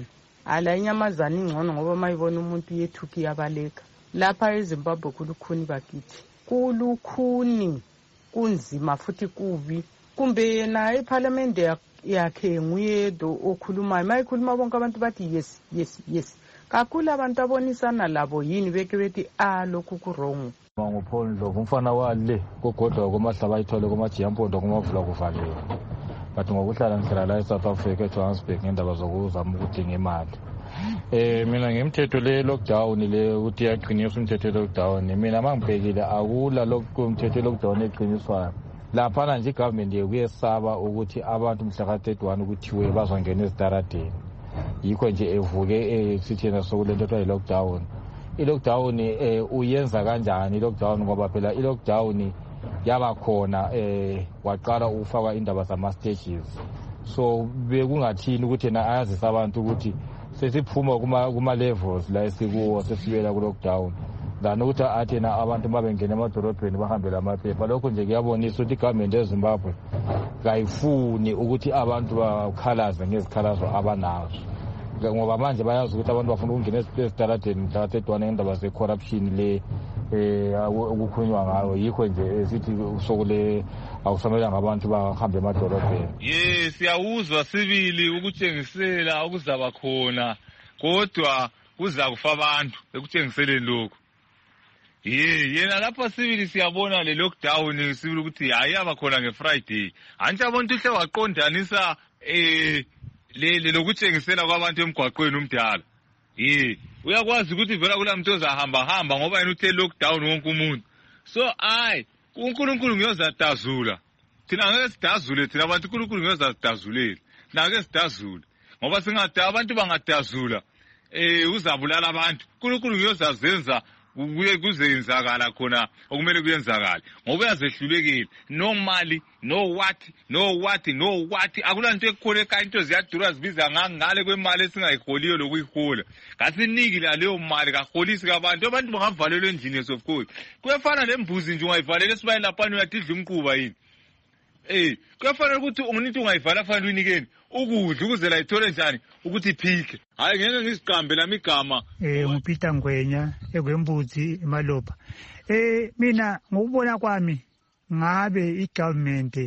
ala inyamazana ingcono ngoba mayibona umuntu yethuki yabaleka lapha eZimbabwe kulukhuni bakithi kulukhuni kunzima futhi kubi kumbe yena eParliament yakhe nguye okhulumayo mayikhuluma bonke abantu bathi yes yes yes kakhulu abantu abonisana labo yini beke bethi lokhu kurongo nguPaul Ndlovu umfana wale kogodwa komahlaba ayithole komajiyampondo komavula kuvaliwe but ngokuhlala ngihlala la eSouth Africa eJohannesburg ngendaba zokuzama ukudinga imali mina ngemthetho le lockdown le ukuthi yaqiniswa umthetho lockdown mina mangibhekile akula umthetho lockdown eqiniswayo laphana nje igovernment yekuyesaba ukuthi abantu mhla ka31 ukuthiwe bazongena ezitaradeni yikho nje evuke sithena sokulento ethiwa i-lockdown i-lockdown uyenza kanjani i-lockdown ngoba phela i-lockdown yaba khona waqala ukufaka indaba zama-stages so bekungathini ukuthi yena ayazisa abantu ukuthi sesiphuma kuma-levels la esikuwo sesibuyela ku-lockdown than ukuthi athi yena abantu babengena emadolobheni bahambele amaphepha lokho nje kuyabonisa ukuthi igovernment eZimbabwe kayifuni ukuthi abantu bakhalaze ngezikhalazo abanazo ngoba manje bayazi ukuthi abantu bafuna ukungena ezitaradeni mhla ka31 ngendaba ze-corruption le ukukhulunywa ngayo yikho nje sithi usokule awusamelanga abantu bahambe emadolobheni siyawuzwa sibili ukutshengisela okuzaba khona kodwa kuza kufa abantu ekutshengiseleni lokho yena lapha sibili siyabona le lockdown sibili ukuthi ayaba khona ngeFriday anti abantu uhle waqondanisa le lokutshengisela kwabantu emgwaqweni umdala uyakwazi ukuthi vela kulamuntu ozahamba ngoba yena uthe lockdown wonke umuntu so uNkulunkulu ngiyozadazula thina ngeke sidazule thina abantu uNkulunkulu ngiyozadazulela ngeke sidazule ngoba singadala abantu bangadazula uzabulala abantu uNkulunkulu ngiyozazenza kuzenzakala khona okumele kuyenzakala ngoba yazehlulekile no mali no what akulanto ekukhona ekhaya into ziyadura zibiza ngangale kwemali esingayiholiyo lokuyihola ngasinikile leyo mali kaholisi abantu bangavalelwa endlini of course kuyafana lembuzi nje ungayivalela esibayeni lapha uyadidla umquba yini kuyafanele ukuthi umuntu ungayivala fanele uyinikeni ukudla ukuze la ithole njani ukuthi iphike hayi ngeke ngisiqambe lami igama nguPeter Ngwenya ekwembuzi eMaloba mina ngokubona kwami ngabe igovernment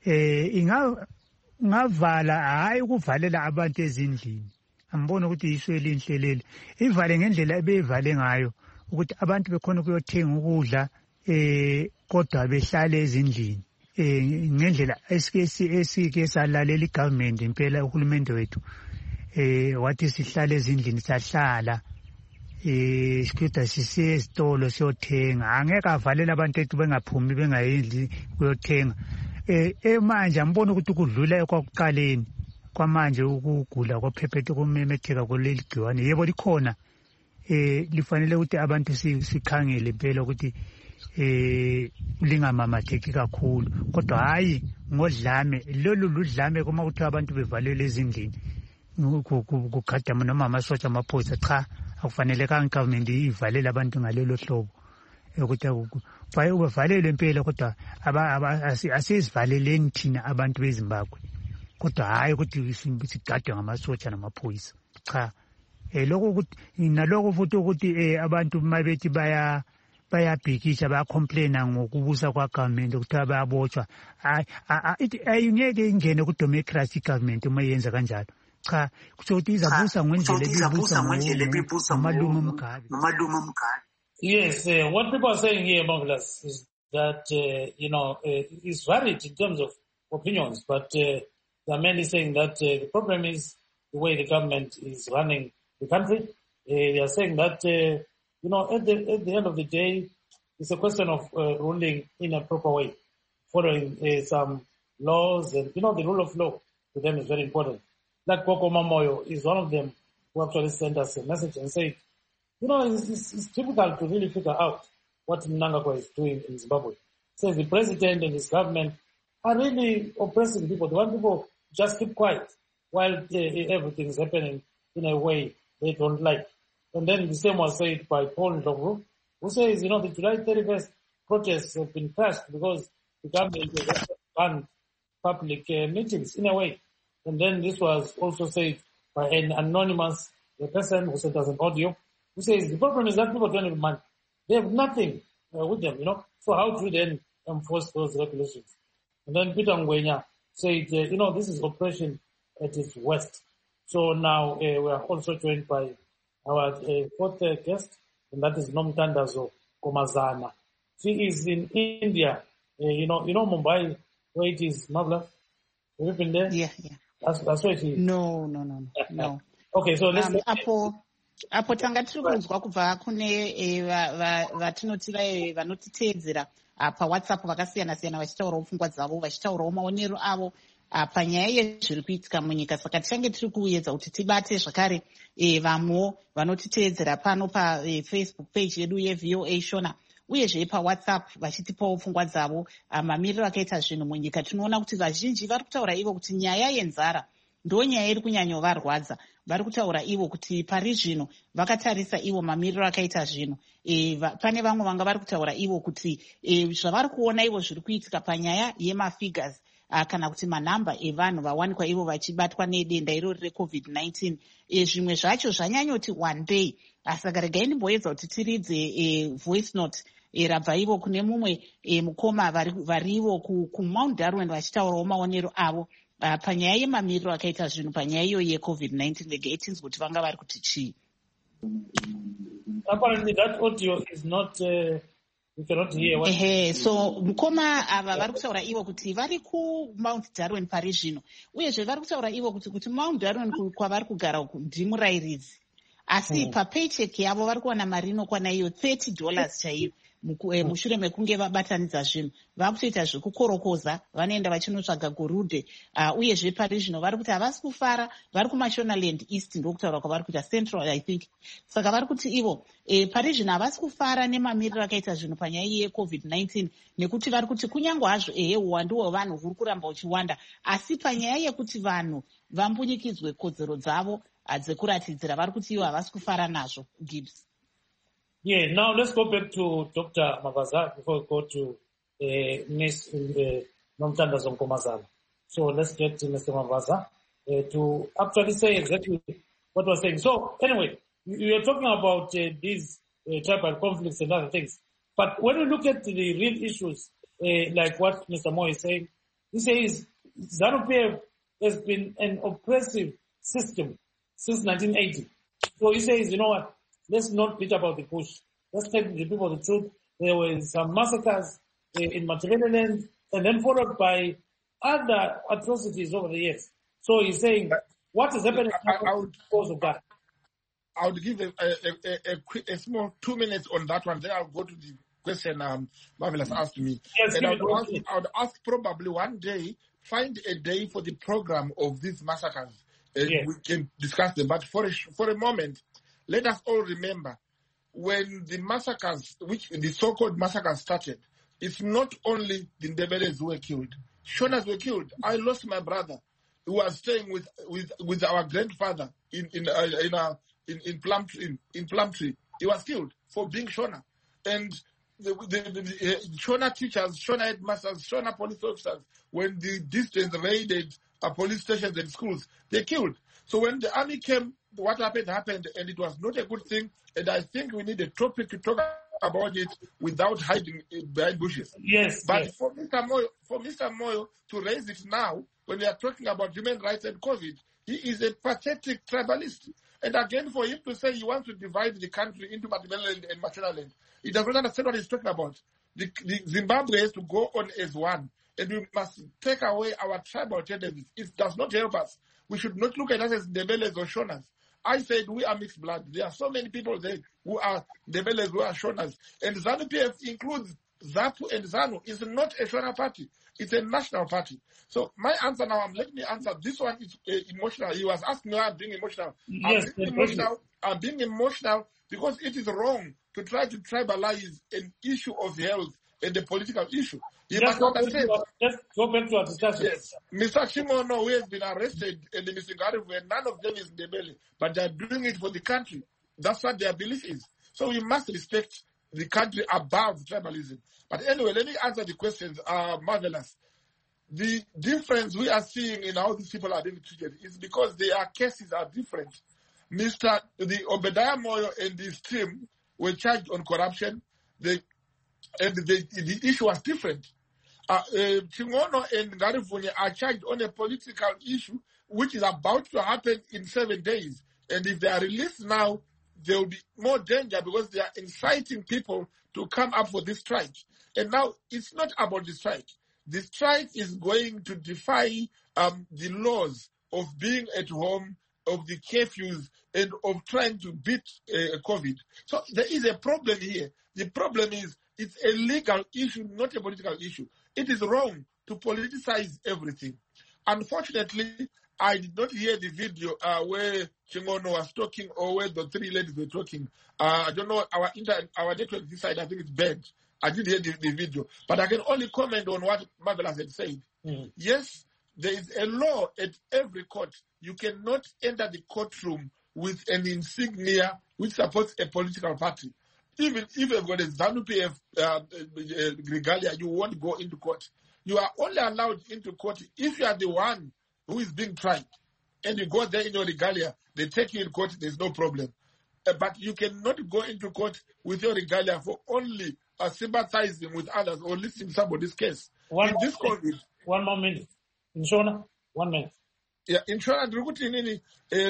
ingavala hayi ukuvalela abantu ezindlini angibona ukuthi isu elinhlelele ivale ngendlela ebeyivale ngayo ukuthi abantu bekhona ukuyothenga ukudla kodwa behlale ezindlini ngendlela esike salalela igovernment impela uhulumende wethu wathi sihlale ezindlini sahlala sikhetha sisiye esitolo siyothenga angeke avalela abantu ethu bengaphumi bengayendli kuyothenga manje ngibona ukuthi kudlula ekwakuqaleni kwamanje ukugula kwaphephethe kumemetheka kuleli gciwane yebo likhona lifanele ukuthi abantu sikhangele impela ukuthi lingamamatheki kakhulu kodwa hayi ngodlame lolu ludlame kuma ukuthi abantu bevalele ezindlini kukhadama noma amasotsha amaphoyisa cha akufanelekanga igovernment ivalele abantu ngalelo hlobo ukuthi ubavalele impela kodwa asisivaleleni thina abantu beZimbabwe kodwa hayi ukuthi sigadwe ngamasotsha namaphoyisa cha lokho ukuthi nalokho futhi ukuthi abantu mabethi bayabhikisha bayacomplaina ngokubusa kwagovernment ukuthi bayabotshwa ayingeke ingene kudemocracy government uma yenza kanjalo cha kusho ukuthi izabusa ngendlela ebibusa ngamalume omgabe. Yes, what people are saying here, Marvelous, is that is varied in terms of opinions, but they are mainly saying that the problem is the way the government is running the country. They are saying that at the end of the day, it's a question of ruling in a proper way, following some laws, and the rule of law to them is very important. Like Koko Mamoyo is one of them who actually sent us a message and said, it's difficult to really figure out what Mnangagwa is doing in Zimbabwe. Says the president and his government are really oppressing people. They want people just keep quiet while everything is happening in a way they don't like. And then the same was said by Paul Ndlovu, who says, the July 31st protests have been crushed because the government has banned public meetings in a way. And then this was also said by an anonymous a person who sent us an audio, who says the problem is that people don't have money. They have nothing with them, So how do we then enforce those regulations? And then Peter Ngwenya said, this is oppression at its worst. So now we are also joined by our fourth guest, and that is Nomtandazo Komazana. She is in India. Mumbai, where it is, Marvelous? Have you been there? Yeah. That's where she is. No. Okay, so let's apo tanga tiri kunzwa kubva kune vatinoti vanotiteedzera pawhatsapp vakasiyana-siyana vachitaurawo pfungwa dzavo vachitaurawo maonero avo panyaya yezviri kuitika munyika. Saka tichange tiri kuedza kuti tibate zvakare vamwewo vanotiteedzera pano pafacebook page yedu yeVOA Shona, uyezve pawhatsapp vachitipawo pfungwa dzavo mamiriro akaita zvinhu munyika. Tinoona kuti vazhinji vari kutaura ivo kuti nyaya yenzara ndo nyaya iri kunyanyovarwadza. Vari kutaura ivo kuti pari zvino vakatarisa ivo mamiriro akaita zvinhu. Pane vamwe vanga vari kutaura ivo kuti zvavari kuona ivo zviri kuitika panyaya yemafigures kana kuti manhamba evanhu vawanikwa ivo vachibatwa nedenda irori reCovid-19. Zvimwe zvacho zvanyanyoti one day. Saka regai ndimboedza kuti tiridze voice note rabva ivo kune mumwe mukoma varivo kuMount Darwin vachitaurawo maonero avo panyaya yemamiriro akaita zvinhu panyaya iyo yeCovid-19. Regai tinzwe kuti vanga vari kuti chii. Apparently that audio is not we cannot hear what so mukoma ava vari kutaura ivo kuti vari kuMount Darwin pari zvino, uyezve vari kutaura ivo kuti Mount Darwin kwavari kugara uku ndimurairidzi, asi papaycheck yavo vari kuwana mari inokwana iyo $30 chaiyo. Mushure mekunge vabatanidza zvinhu vakutoita zvekukorokoza, vanoenda vachinotsvaga gorude. Uyezve pari zvino vari kuti havasi kufara, vari kuMashonaland East ndokutaura kwavari kuita Central I think. Saka vari kuti ivo pari zvino havasi kufara nemamiriro akaita zvinhu panyaya yeCovid-19, nekuti vari kuti kunyange hazvo uwandu hwevanhu huri kuramba uchiwanda, asi panyaya yekuti vanhu vambunyikidzwe kodzero dzavo dzekuratidzira vari kuti ivo havasi kufara nazvo. Gibbs. Yeah, now let's go back to Dr. Mavaza before we go to Ms. Nomtandazo Komazana. So let's get to Mr. Mavaza to actually say exactly what we're saying. So anyway, we are talking about these tribal conflicts and other things. But when we look at the real issues, like what Mr. Moy is saying, he says ZANU-PF has been an oppressive system since 1980. So he says, you know what? Let's not beat about the bush. Let's tell the people the truth. There were some massacres in Matabeleland and then followed by other atrocities over the years. So he's saying, what is happening because of that? I would give a small 2 minutes on that one. Then I'll go to the question Marvelous asked me. Yes, and I would ask probably one day, find a day for the program of these massacres. We can discuss them. But for a moment, let us all remember, when the massacres, the so-called massacres started, it's not only the Ndebeles who were killed. Shonas were killed. I lost my brother who was staying with our grandfather in Plumtree. He was killed for being Shona. And the Shona teachers, Shona headmasters, Shona police officers, when the distance raided police stations and schools, they killed. So when the army came, what happened, and it was not a good thing. And I think we need a topic to talk about it without hiding behind bushes. Yes. But yes. For Mr. Moyo to raise it now, when we are talking about human rights and COVID, he is a pathetic tribalist. And again, for him to say he wants to divide the country into Matabeleland and Mashonaland, he does not understand what he's talking about. The Zimbabwe has to go on as one, and we must take away our tribal tendencies. It does not help us. We should not look at us as Ndebeles or Shonas. I said we are mixed blood. There are so many people there who are Ndebeles, who are Shonas. And ZANU-PF includes ZAPU and ZANU. It's not a Shona party. It's a national party. So my answer now, let me answer. This one is emotional. He was asking me why I'm being emotional. Yes, I'm being emotional because it is wrong to try to tribalize an issue of health and a political issue. Just go back to our discussion. Yes. Mr. Chimono, who has been arrested, and Mr. Ngarivu, none of them is Ndebele, but they are doing it for the country. That's what their belief is. So we must respect the country above tribalism. But anyway, let me answer the questions. Marvelous. The difference we are seeing in how these people are being treated is because their cases are different. The Obadiah Moyo and his team were charged on corruption. The issue was different. Chingono and Garifuni are charged on a political issue which is about to happen in 7 days. And if they are released now, there will be more danger because they are inciting people to come up for this strike. And now it's not about the strike. The strike is going to defy the laws of being at home, of the curfews, and of trying to beat COVID. So there is a problem here. The problem is it's a legal issue, not a political issue. It is wrong to politicize everything. Unfortunately, I did not hear the video where Chingono was talking or where the three ladies were talking. I don't know, our network this side, I think it's bad. I didn't hear the video. But I can only comment on what Marvelous had said. Mm. Yes, there is a law at every court. You cannot enter the courtroom with an insignia which supports a political party. Even if you've got a ZANU-PF regalia, you won't go into court. You are only allowed into court if you are the one who is being tried. And you go there in your regalia, they take you in court, there's no problem. But you cannot go into court with your regalia for only sympathizing with others or listening to somebody's case. One more minute. Inshona, 1 minute. Yeah, inshona ndikuti nini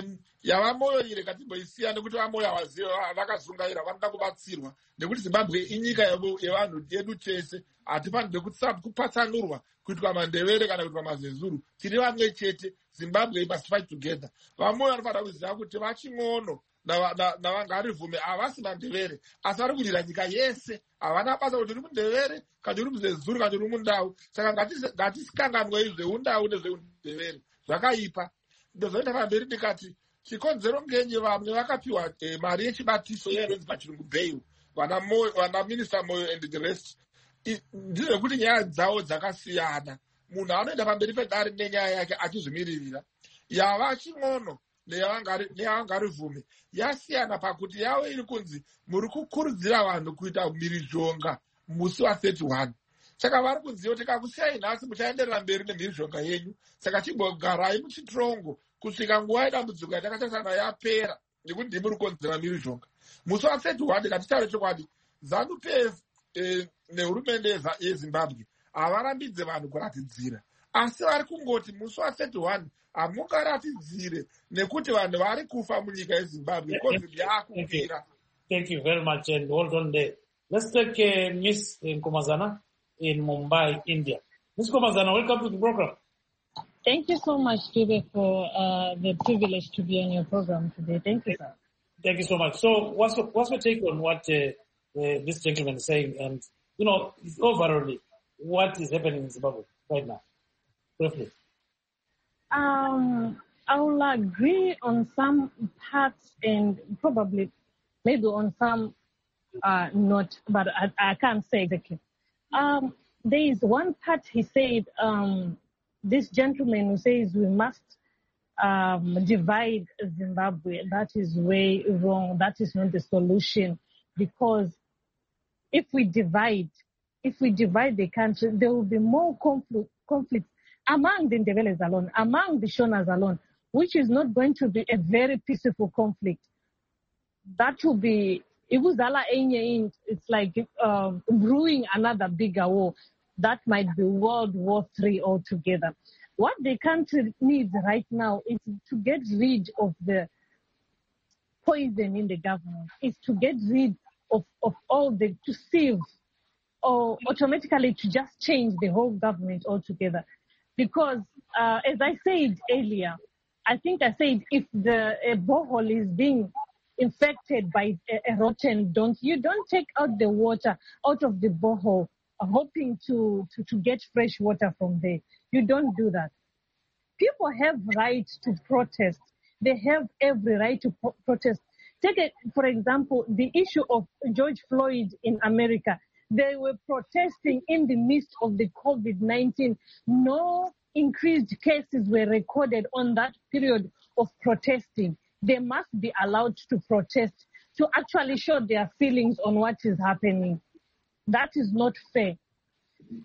yavamoyo ire katiboisiyana kuti vamoyo avaziva vakazungaira vanoda kubatsirwa nekuti Zimbabwe inyika yevanhu yedu chese hatifanirwe kupatsanurwa kuitwa mandevere kana kuitwa mazezuru tiri vamwe chete. Zimbabwe must fight together. Vamoyo vanofanira kuziva kuti vaching'ono navangarivume havasi mandevere asi vari kurira nyika yese havana basa kuti uri mundevere kana uri muzezuru kana uri mundau. Saka ngatikanganwei zveundau nezveundevere zvakaipa. Ndozoenda pamberi ndikati chikonzero ngenye vamwe vakapiwa mari yechibatiso yainonzi pachirungu bail, vana minister Moyo and the rest. Ndizvekuti nyaya dzavo dzakasiyana. Munhu anoenda pamberi pedare nenyaya yake achizvimiririra. Yava ching'ono neyavangarivume yasiyana pakuti yavo iri kunzi muri kukurudzira vanhu kuita mhirizhonga musi wa31. Saka vari kunziva kuti kakusiyai nhasi muchaenderera mberi nemhirizhonga yenyu. Saka chimbogarai muchitrongo kusvika nguva yedambudziko yatakatarisana yapera nekuti ndimi muri kukonzera mhirizhonga. Musi wa31 katitaure chokwadi, ZANU-PF nehurumende yeZimbabwe havarambidze vanhu kuratidzira, asi vari kungoti musi wa31 hamungaratidzire nekuti vanhu vari kufa munyika yeZimbabwe. COVID yaakuvira. Thank you very much and hold on there. Let's take Miss Nkomazana in Mumbai, India. Ms. Nkomazana, welcome to the program. Thank you so much, Jube, for the privilege to be on your program today. Thank you, sir. Thank you so much. So what's your take on what this gentleman is saying and, overall, what is happening in Zimbabwe right now? Briefly. I will agree on some parts and probably maybe on some not, but I can't say exactly. There is one part he said, this gentleman who says we must divide Zimbabwe. That is way wrong. That is not the solution, because if we divide the country, there will be more conflict among the Ndebelés alone, among the Shonas alone, which is not going to be a very peaceful conflict. That will be, it's like brewing another bigger war. That might be World War III altogether. What the country needs right now is to get rid of the poison in the government, is to get rid of all to sieve or automatically to just change the whole government altogether. Because, as I said earlier, I think I said if a borehole is being infected by a rotten donkey, you don't take out the water out of the borehole hoping to get fresh water from there. You don't do that. People have right to protest. They have every right to protest. Take for example, the issue of George Floyd in America. They were protesting in the midst of the COVID-19. No increased cases were recorded on that period of protesting. They must be allowed to protest, to actually show their feelings on what is happening. That is not fair.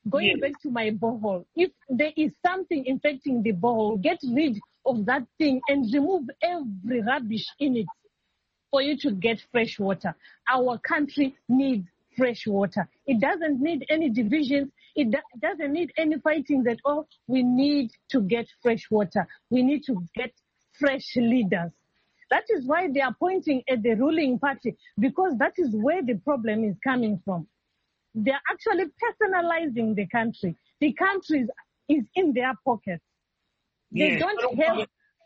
going back to my borehole, if there is something infecting the borehole, get rid of that thing and remove every rubbish in it for you to get fresh water. Our country needs fresh water. It doesn't need any divisions. It doesn't need any fighting that, oh, we need to get fresh water. We need to get fresh leaders. That is why they are pointing at the ruling party, because that is where the problem is coming from. They are actually personalizing the country. The country is in their pockets. They don't have...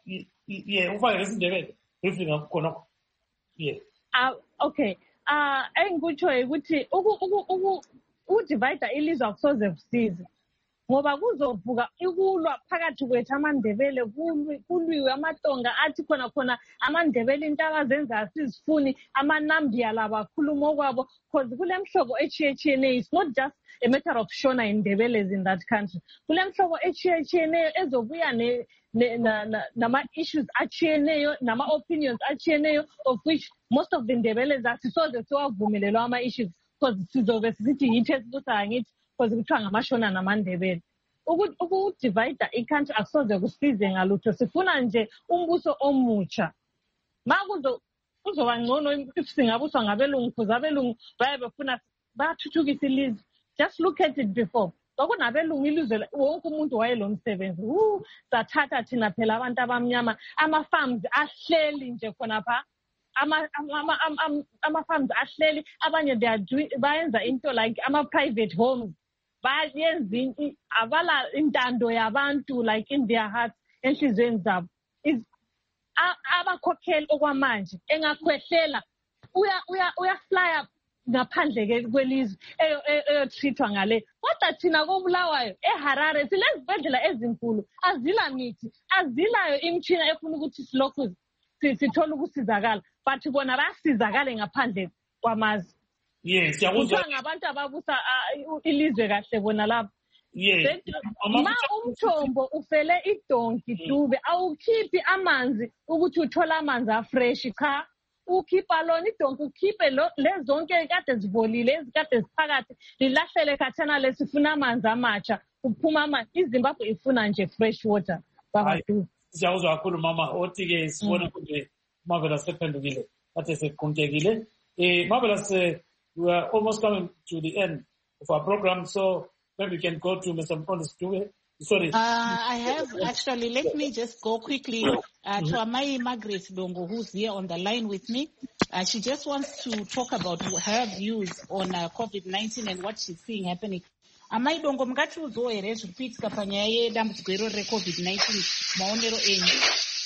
Okay. Engikutsho ukuthi udivide ilizwe akusoze kusize ngoba kuzovuka ikulwa phakathi kwethu amandebele kulwiwe amatonga athi khona amandebele into abazenza asizifuni amanambiya laba akhuluma okwabo because kule mhlobo echiyetshiyeneyo. It's not just a matter of Shona and Ndebeles in that country. Kule mhlobo echiyetshiyeneyo ezobuya nama-issues achiyeneyo, nama-opinions achiyeneyo, of which most of the Ndebeles asisoze siwavumele lawo ama-issues because sizobe sisithi yithi esibusayo ngithi because kuthiwa ngamaShona namaNdebele. Ukudivide i-country akusoze kusize ngalutho. Sifuna nje umbuso omutsha. Ma kuzoba ngcono if singabuswa ngabelungu because abelungu bayabefuna bathuthukisa ilizwe. Just look at it before. Kwakunabelungu ilizwe wonke umuntu wayelomsebenzi. Sathatha thina phela abantu abamnyama ama-farms ahleli nje khona pha. Ama-farms ahleli abanye bayenza into like ama-private homes. Bayenza avala intando yabantu like in their hearts enhlizweni zabo. Abakhokheli okwamanje engakhwehlela uyaflya ngaphandle kwelizwe eyotrithwa ngale. Kodwa thina koBulawayo eHarare silezibhedlela ezinkulu azila mithi azilayo imitshina efuna ukuthi silokhu sithola ukusizakala but bona basizakale ngaphandle kwamazwe. Yes, yakuzwa ngabantu ababusa ilizwe kahle bona lapho. Yes. Ma umthombo ufele idonki dube awukhiphi amanzi ukuthi uthola amanzi afresh cha. Ukhipha lona idonki ukhiphe lezonke ekade zibolile ezikade ziphakathi lilahlele khathana lesifuna amanzi amatsha uphuma amanzi. iZimbabwe ifuna nje fresh water baba du. Siyawuzwa kakhulu mama othi ke sibona ukuthi Marvelous sephendukile athe seqhuntekile. Marvelous, we are almost coming to the end of our program, so maybe we can go to Mr. Mkondes Dube. Sorry. I have actually, let me just go quickly to Amai Margaret Dongo, who's here on the line with me. She just wants to talk about her views on COVID-19 and what she's seeing happening. Amai Dongo, mkati uzoere zvipitika panyaya yedambudziko re-COVID-19 maonero enyu.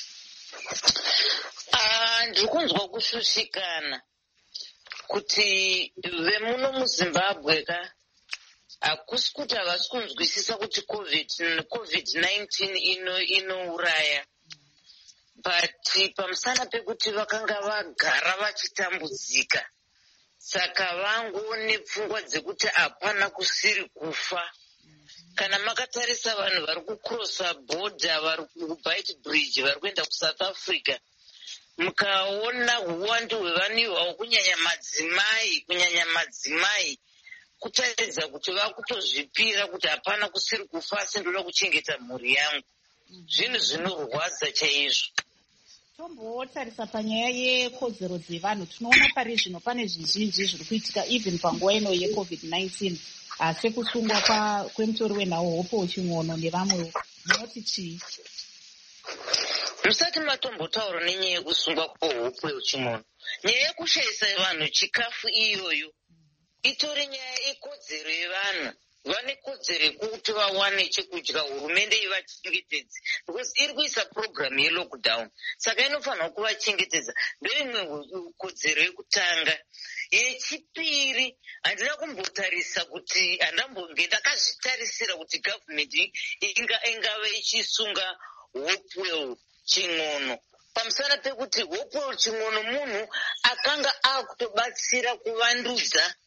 Ndikunzwa kushushikana kuti vemuno muZimbabwe hakusi kuti havasi kunzwisisa kuti COVID-19 inouraya, but pamusana pekuti vakanga vagara vachitambudzika saka vangoone pfungwa dzekuti hapana kusiri kufa. Kana makatarisa vanhu vari kucrossa border, vari kuBeit Bridge, vari kuenda kuSouth Africa, mukaona uwandu hwevanhu ivavo kunyanya madzimai kutaridza kuti vakutozvipira kuti hapana kusiri kufa asi ndoda kuchengeta mhuri yangu. Zvinhu zvinorwadza chaizvo. Tombotarisa panyaya yekodzero dzevanhu tinoona pari zvino pane zvizhinji zviri kuitika even panguva ino yeCovid-19 sekusungwa kwemutori wenhau Hope Ching'ono nevamwewo. Munoti chii? Musati matombotaura nenyaya yekusungwa kweHope Ching'ono. Nyaya yekushayisa vanhu chikafu iyoyo itori nyaya yekodzero yevanhu. Vane kodzero yekuti vawane chekudya, hurumende ivachengetedze because iri kuisa program yelockdown, saka inofanira kuvachengetedza. Ndoimwe kodzero yekutanga. Yechipiri, handina kumbotarisa kuti handambonge ndakazvitarisira kuti government ingave ichisunga Hope Ching'ono. Pamusana pekuti Hope Ching'ono munhu akanga akutobatsira kuvandudza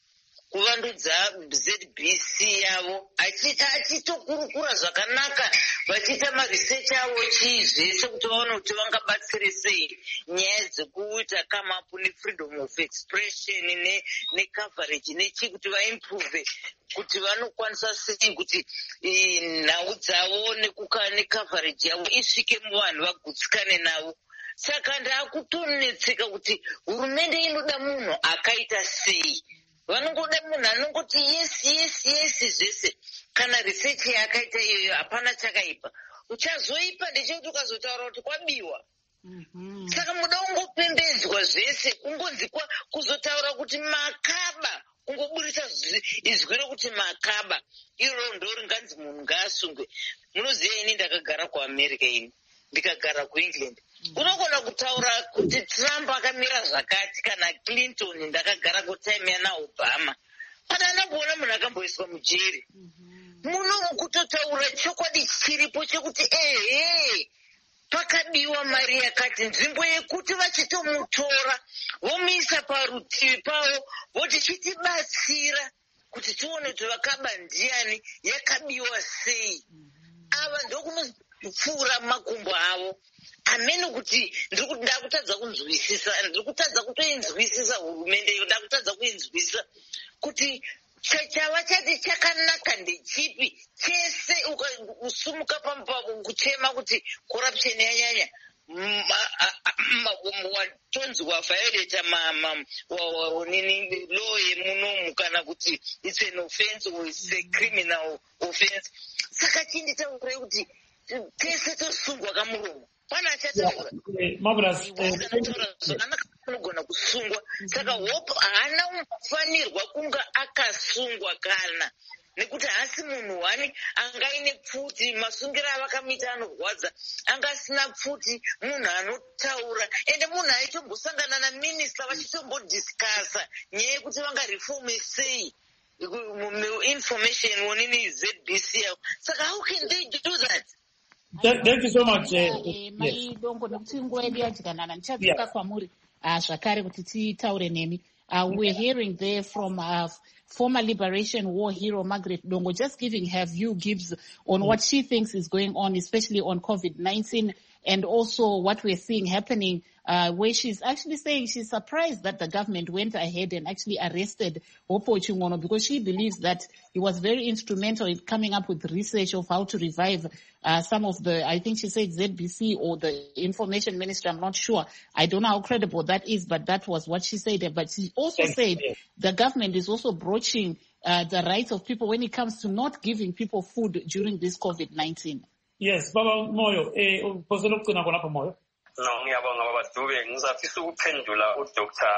kuvandudza ZBC yavo achitokurukura zvakanaka vachiita marisearch avo chii zvese kuti vaone kuti vangabatsire sei nyaya dzekuita come up nefreedom of expression necoverage nechii kuti vaimprove kuti vanokwanisa sei kuti nhau dzavo necoverage yavo isvike muvanhu vagutsikane navo. Saka ndakutonetseka kuti hurumende inoda munhu akaita sei. Vanongoda munhu anongoti yes zvese. Kana research yakaita iyoyo hapana chakaipa. Uchazoipa ndechekuti ukazotaura kuti kwabiwa. Saka muda ungopembedzwa zvese kungonzi kuzotaura kuti makaba kungoburisa izwi rokuti makaba iro ndoringanzi munhu ngaasungwe. Munoziva ini ndakagara kuAmerica ini ndikagara kuEngland. Unogona kutaura kuti Trump akamira zvakati kana Clinton ndakagara kutime yana Obama. Padana kuona munhu akamboiswa mujeri. Muno kutotaura chokwadi chiripo chekuti pakabiwa mari yakati nzvimbo yekuti vachitomutora vomuisa parutivi pavo voti chitibatsira kuti tione kuti vakaba ndiani yakabiwa sei. Ava ndokunopfuura makumbo avo amene kuti ndakutadza kunzwisisa ndikutadza kutoinzwisisa hurumende iyo ndakutadza kuinzwisisa kuti chava chati chakanaka ndechipi chese ukasumuka pambavo kuchema kuti corruption yanyanya watonzi waviolata law yemunomu kana kuti it's an offense or it's a criminal offense. Saka chinditaurei kuti tese tosungwa kamuromo pana achataura zvakanaka anogona kusungwa. Saka hope haana kufanirwa kunga akasungwa kana nekuti hasi munhu wani angaine pfuti masungira avakamuita anorwadza angasina pfuti munhu anotaura ende munhu aitombosangana naminista vachitombodhiskasa nyaya yekuti vangareforme sei information wonini ZBC yavo. Saka how can they do that? Thank you so much. Maidongo nekuti nguva yedu yadyikanana ndichadzoka kwamuri zvakare kuti titaure nemi. We're hearing there from former Liberation War hero Margaret Dongo, just giving her view gives on what she thinks is going on, especially on COVID-19, and also what we're seeing happening, where she's actually saying she's surprised that the government went ahead and actually arrested Hopo Chungono because she believes that he was very instrumental in coming up with research of how to revive some of the, I think she said ZBC or the information ministry, I'm not sure. I don't know how credible that is, but that was what she said. But she also said the government is also broaching the rights of people when it comes to not giving people food during this COVID-19. Yes, Baba Moyo, upozele ukuna kona pa Moyo. No, ngiyabonga baba Dube, ngizafisa ukuphendula uDr.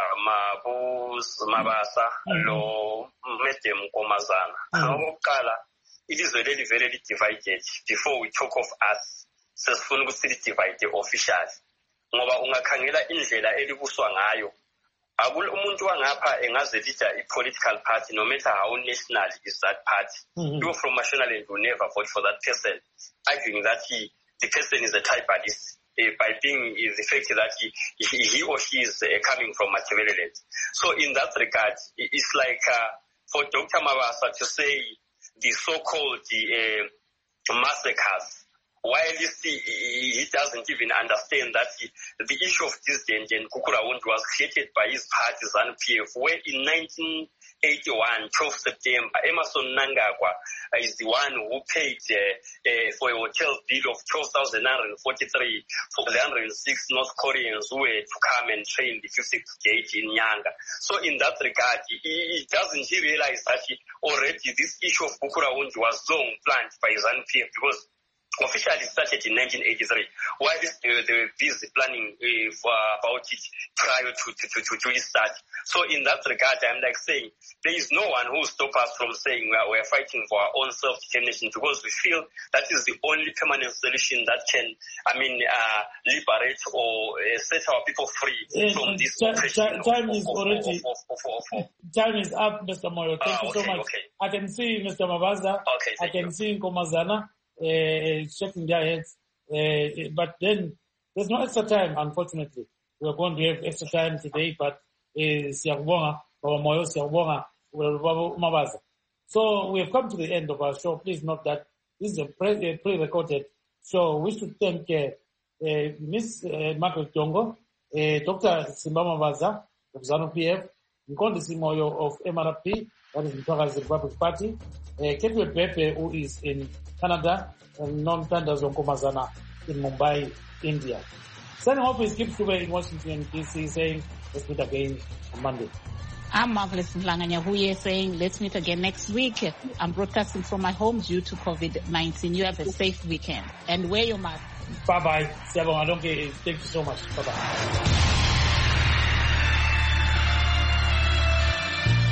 Mabasa lo Madam Nkomazana. Okokuqala, ilizwe leli vele li-divided. Before we talk of us, sesifuna ukuthi li-divide officially. Ngoba ungakhangela indlela elibuswa ngayo. Umuntu wangapha engaze leader i-political party, no matter how national is that party. You from Mashonaland will never vote for that person, arguing that the person is a tribalist. By being the fact that he or she is coming from Machiavellian. So in that regard, it's like for Dr. Mabasa to say the so-called massacres, while he doesn't even understand that the issue of dissident and Kukurawundi was created by his party ZANU-PF, where in 1981, 12 September, Emerson Mnangagwa is the one who paid for a hotel bill of 12,943 for the 106 North Koreans who were to come and train the 50th Brigade in Nyanga. So in that regard, he doesn't realize that already this issue of Kukurawundi was long planned by ZANU-PF because officially started in 1983, while they were busy planning about it prior to its start. So in that regard, I'm like saying, there is no one who will stop us from saying we're fighting for our own self-determination because we feel that is the only permanent solution that can, liberate or set our people free from this oppression. Time is already. Time is up, Mr. Moyo. Thank you so much. Okay. I can see Mr. Mabaza. Okay, I can see Nkomazana. Shaking their heads, but then there's no extra time, unfortunately. We're going to have extra time today, but siyabonga, Baba Moyo, siyabonga Mabaza. So we have come to the end of our show. Please note that this is a pre-recorded show. We should thank Miss Margaret Jongo, Dr. Simba Mabaza of ZANU-PF, Nkondi Simoyo of MRP, that is Mtwakazi Republic Party, Ketwe Pepe, who is in Canada, and Non-Tanda Zonkomazana in Mumbai, India. Signing off is Kip Sugar in Washington, D.C., saying, let's meet again on Monday. I'm Marvelous Mlanganyahuye saying, let's meet again next week. I'm broadcasting from my home due to COVID-19. You have a safe weekend. And wear your mask. Bye-bye. Thank you so much. Bye-bye.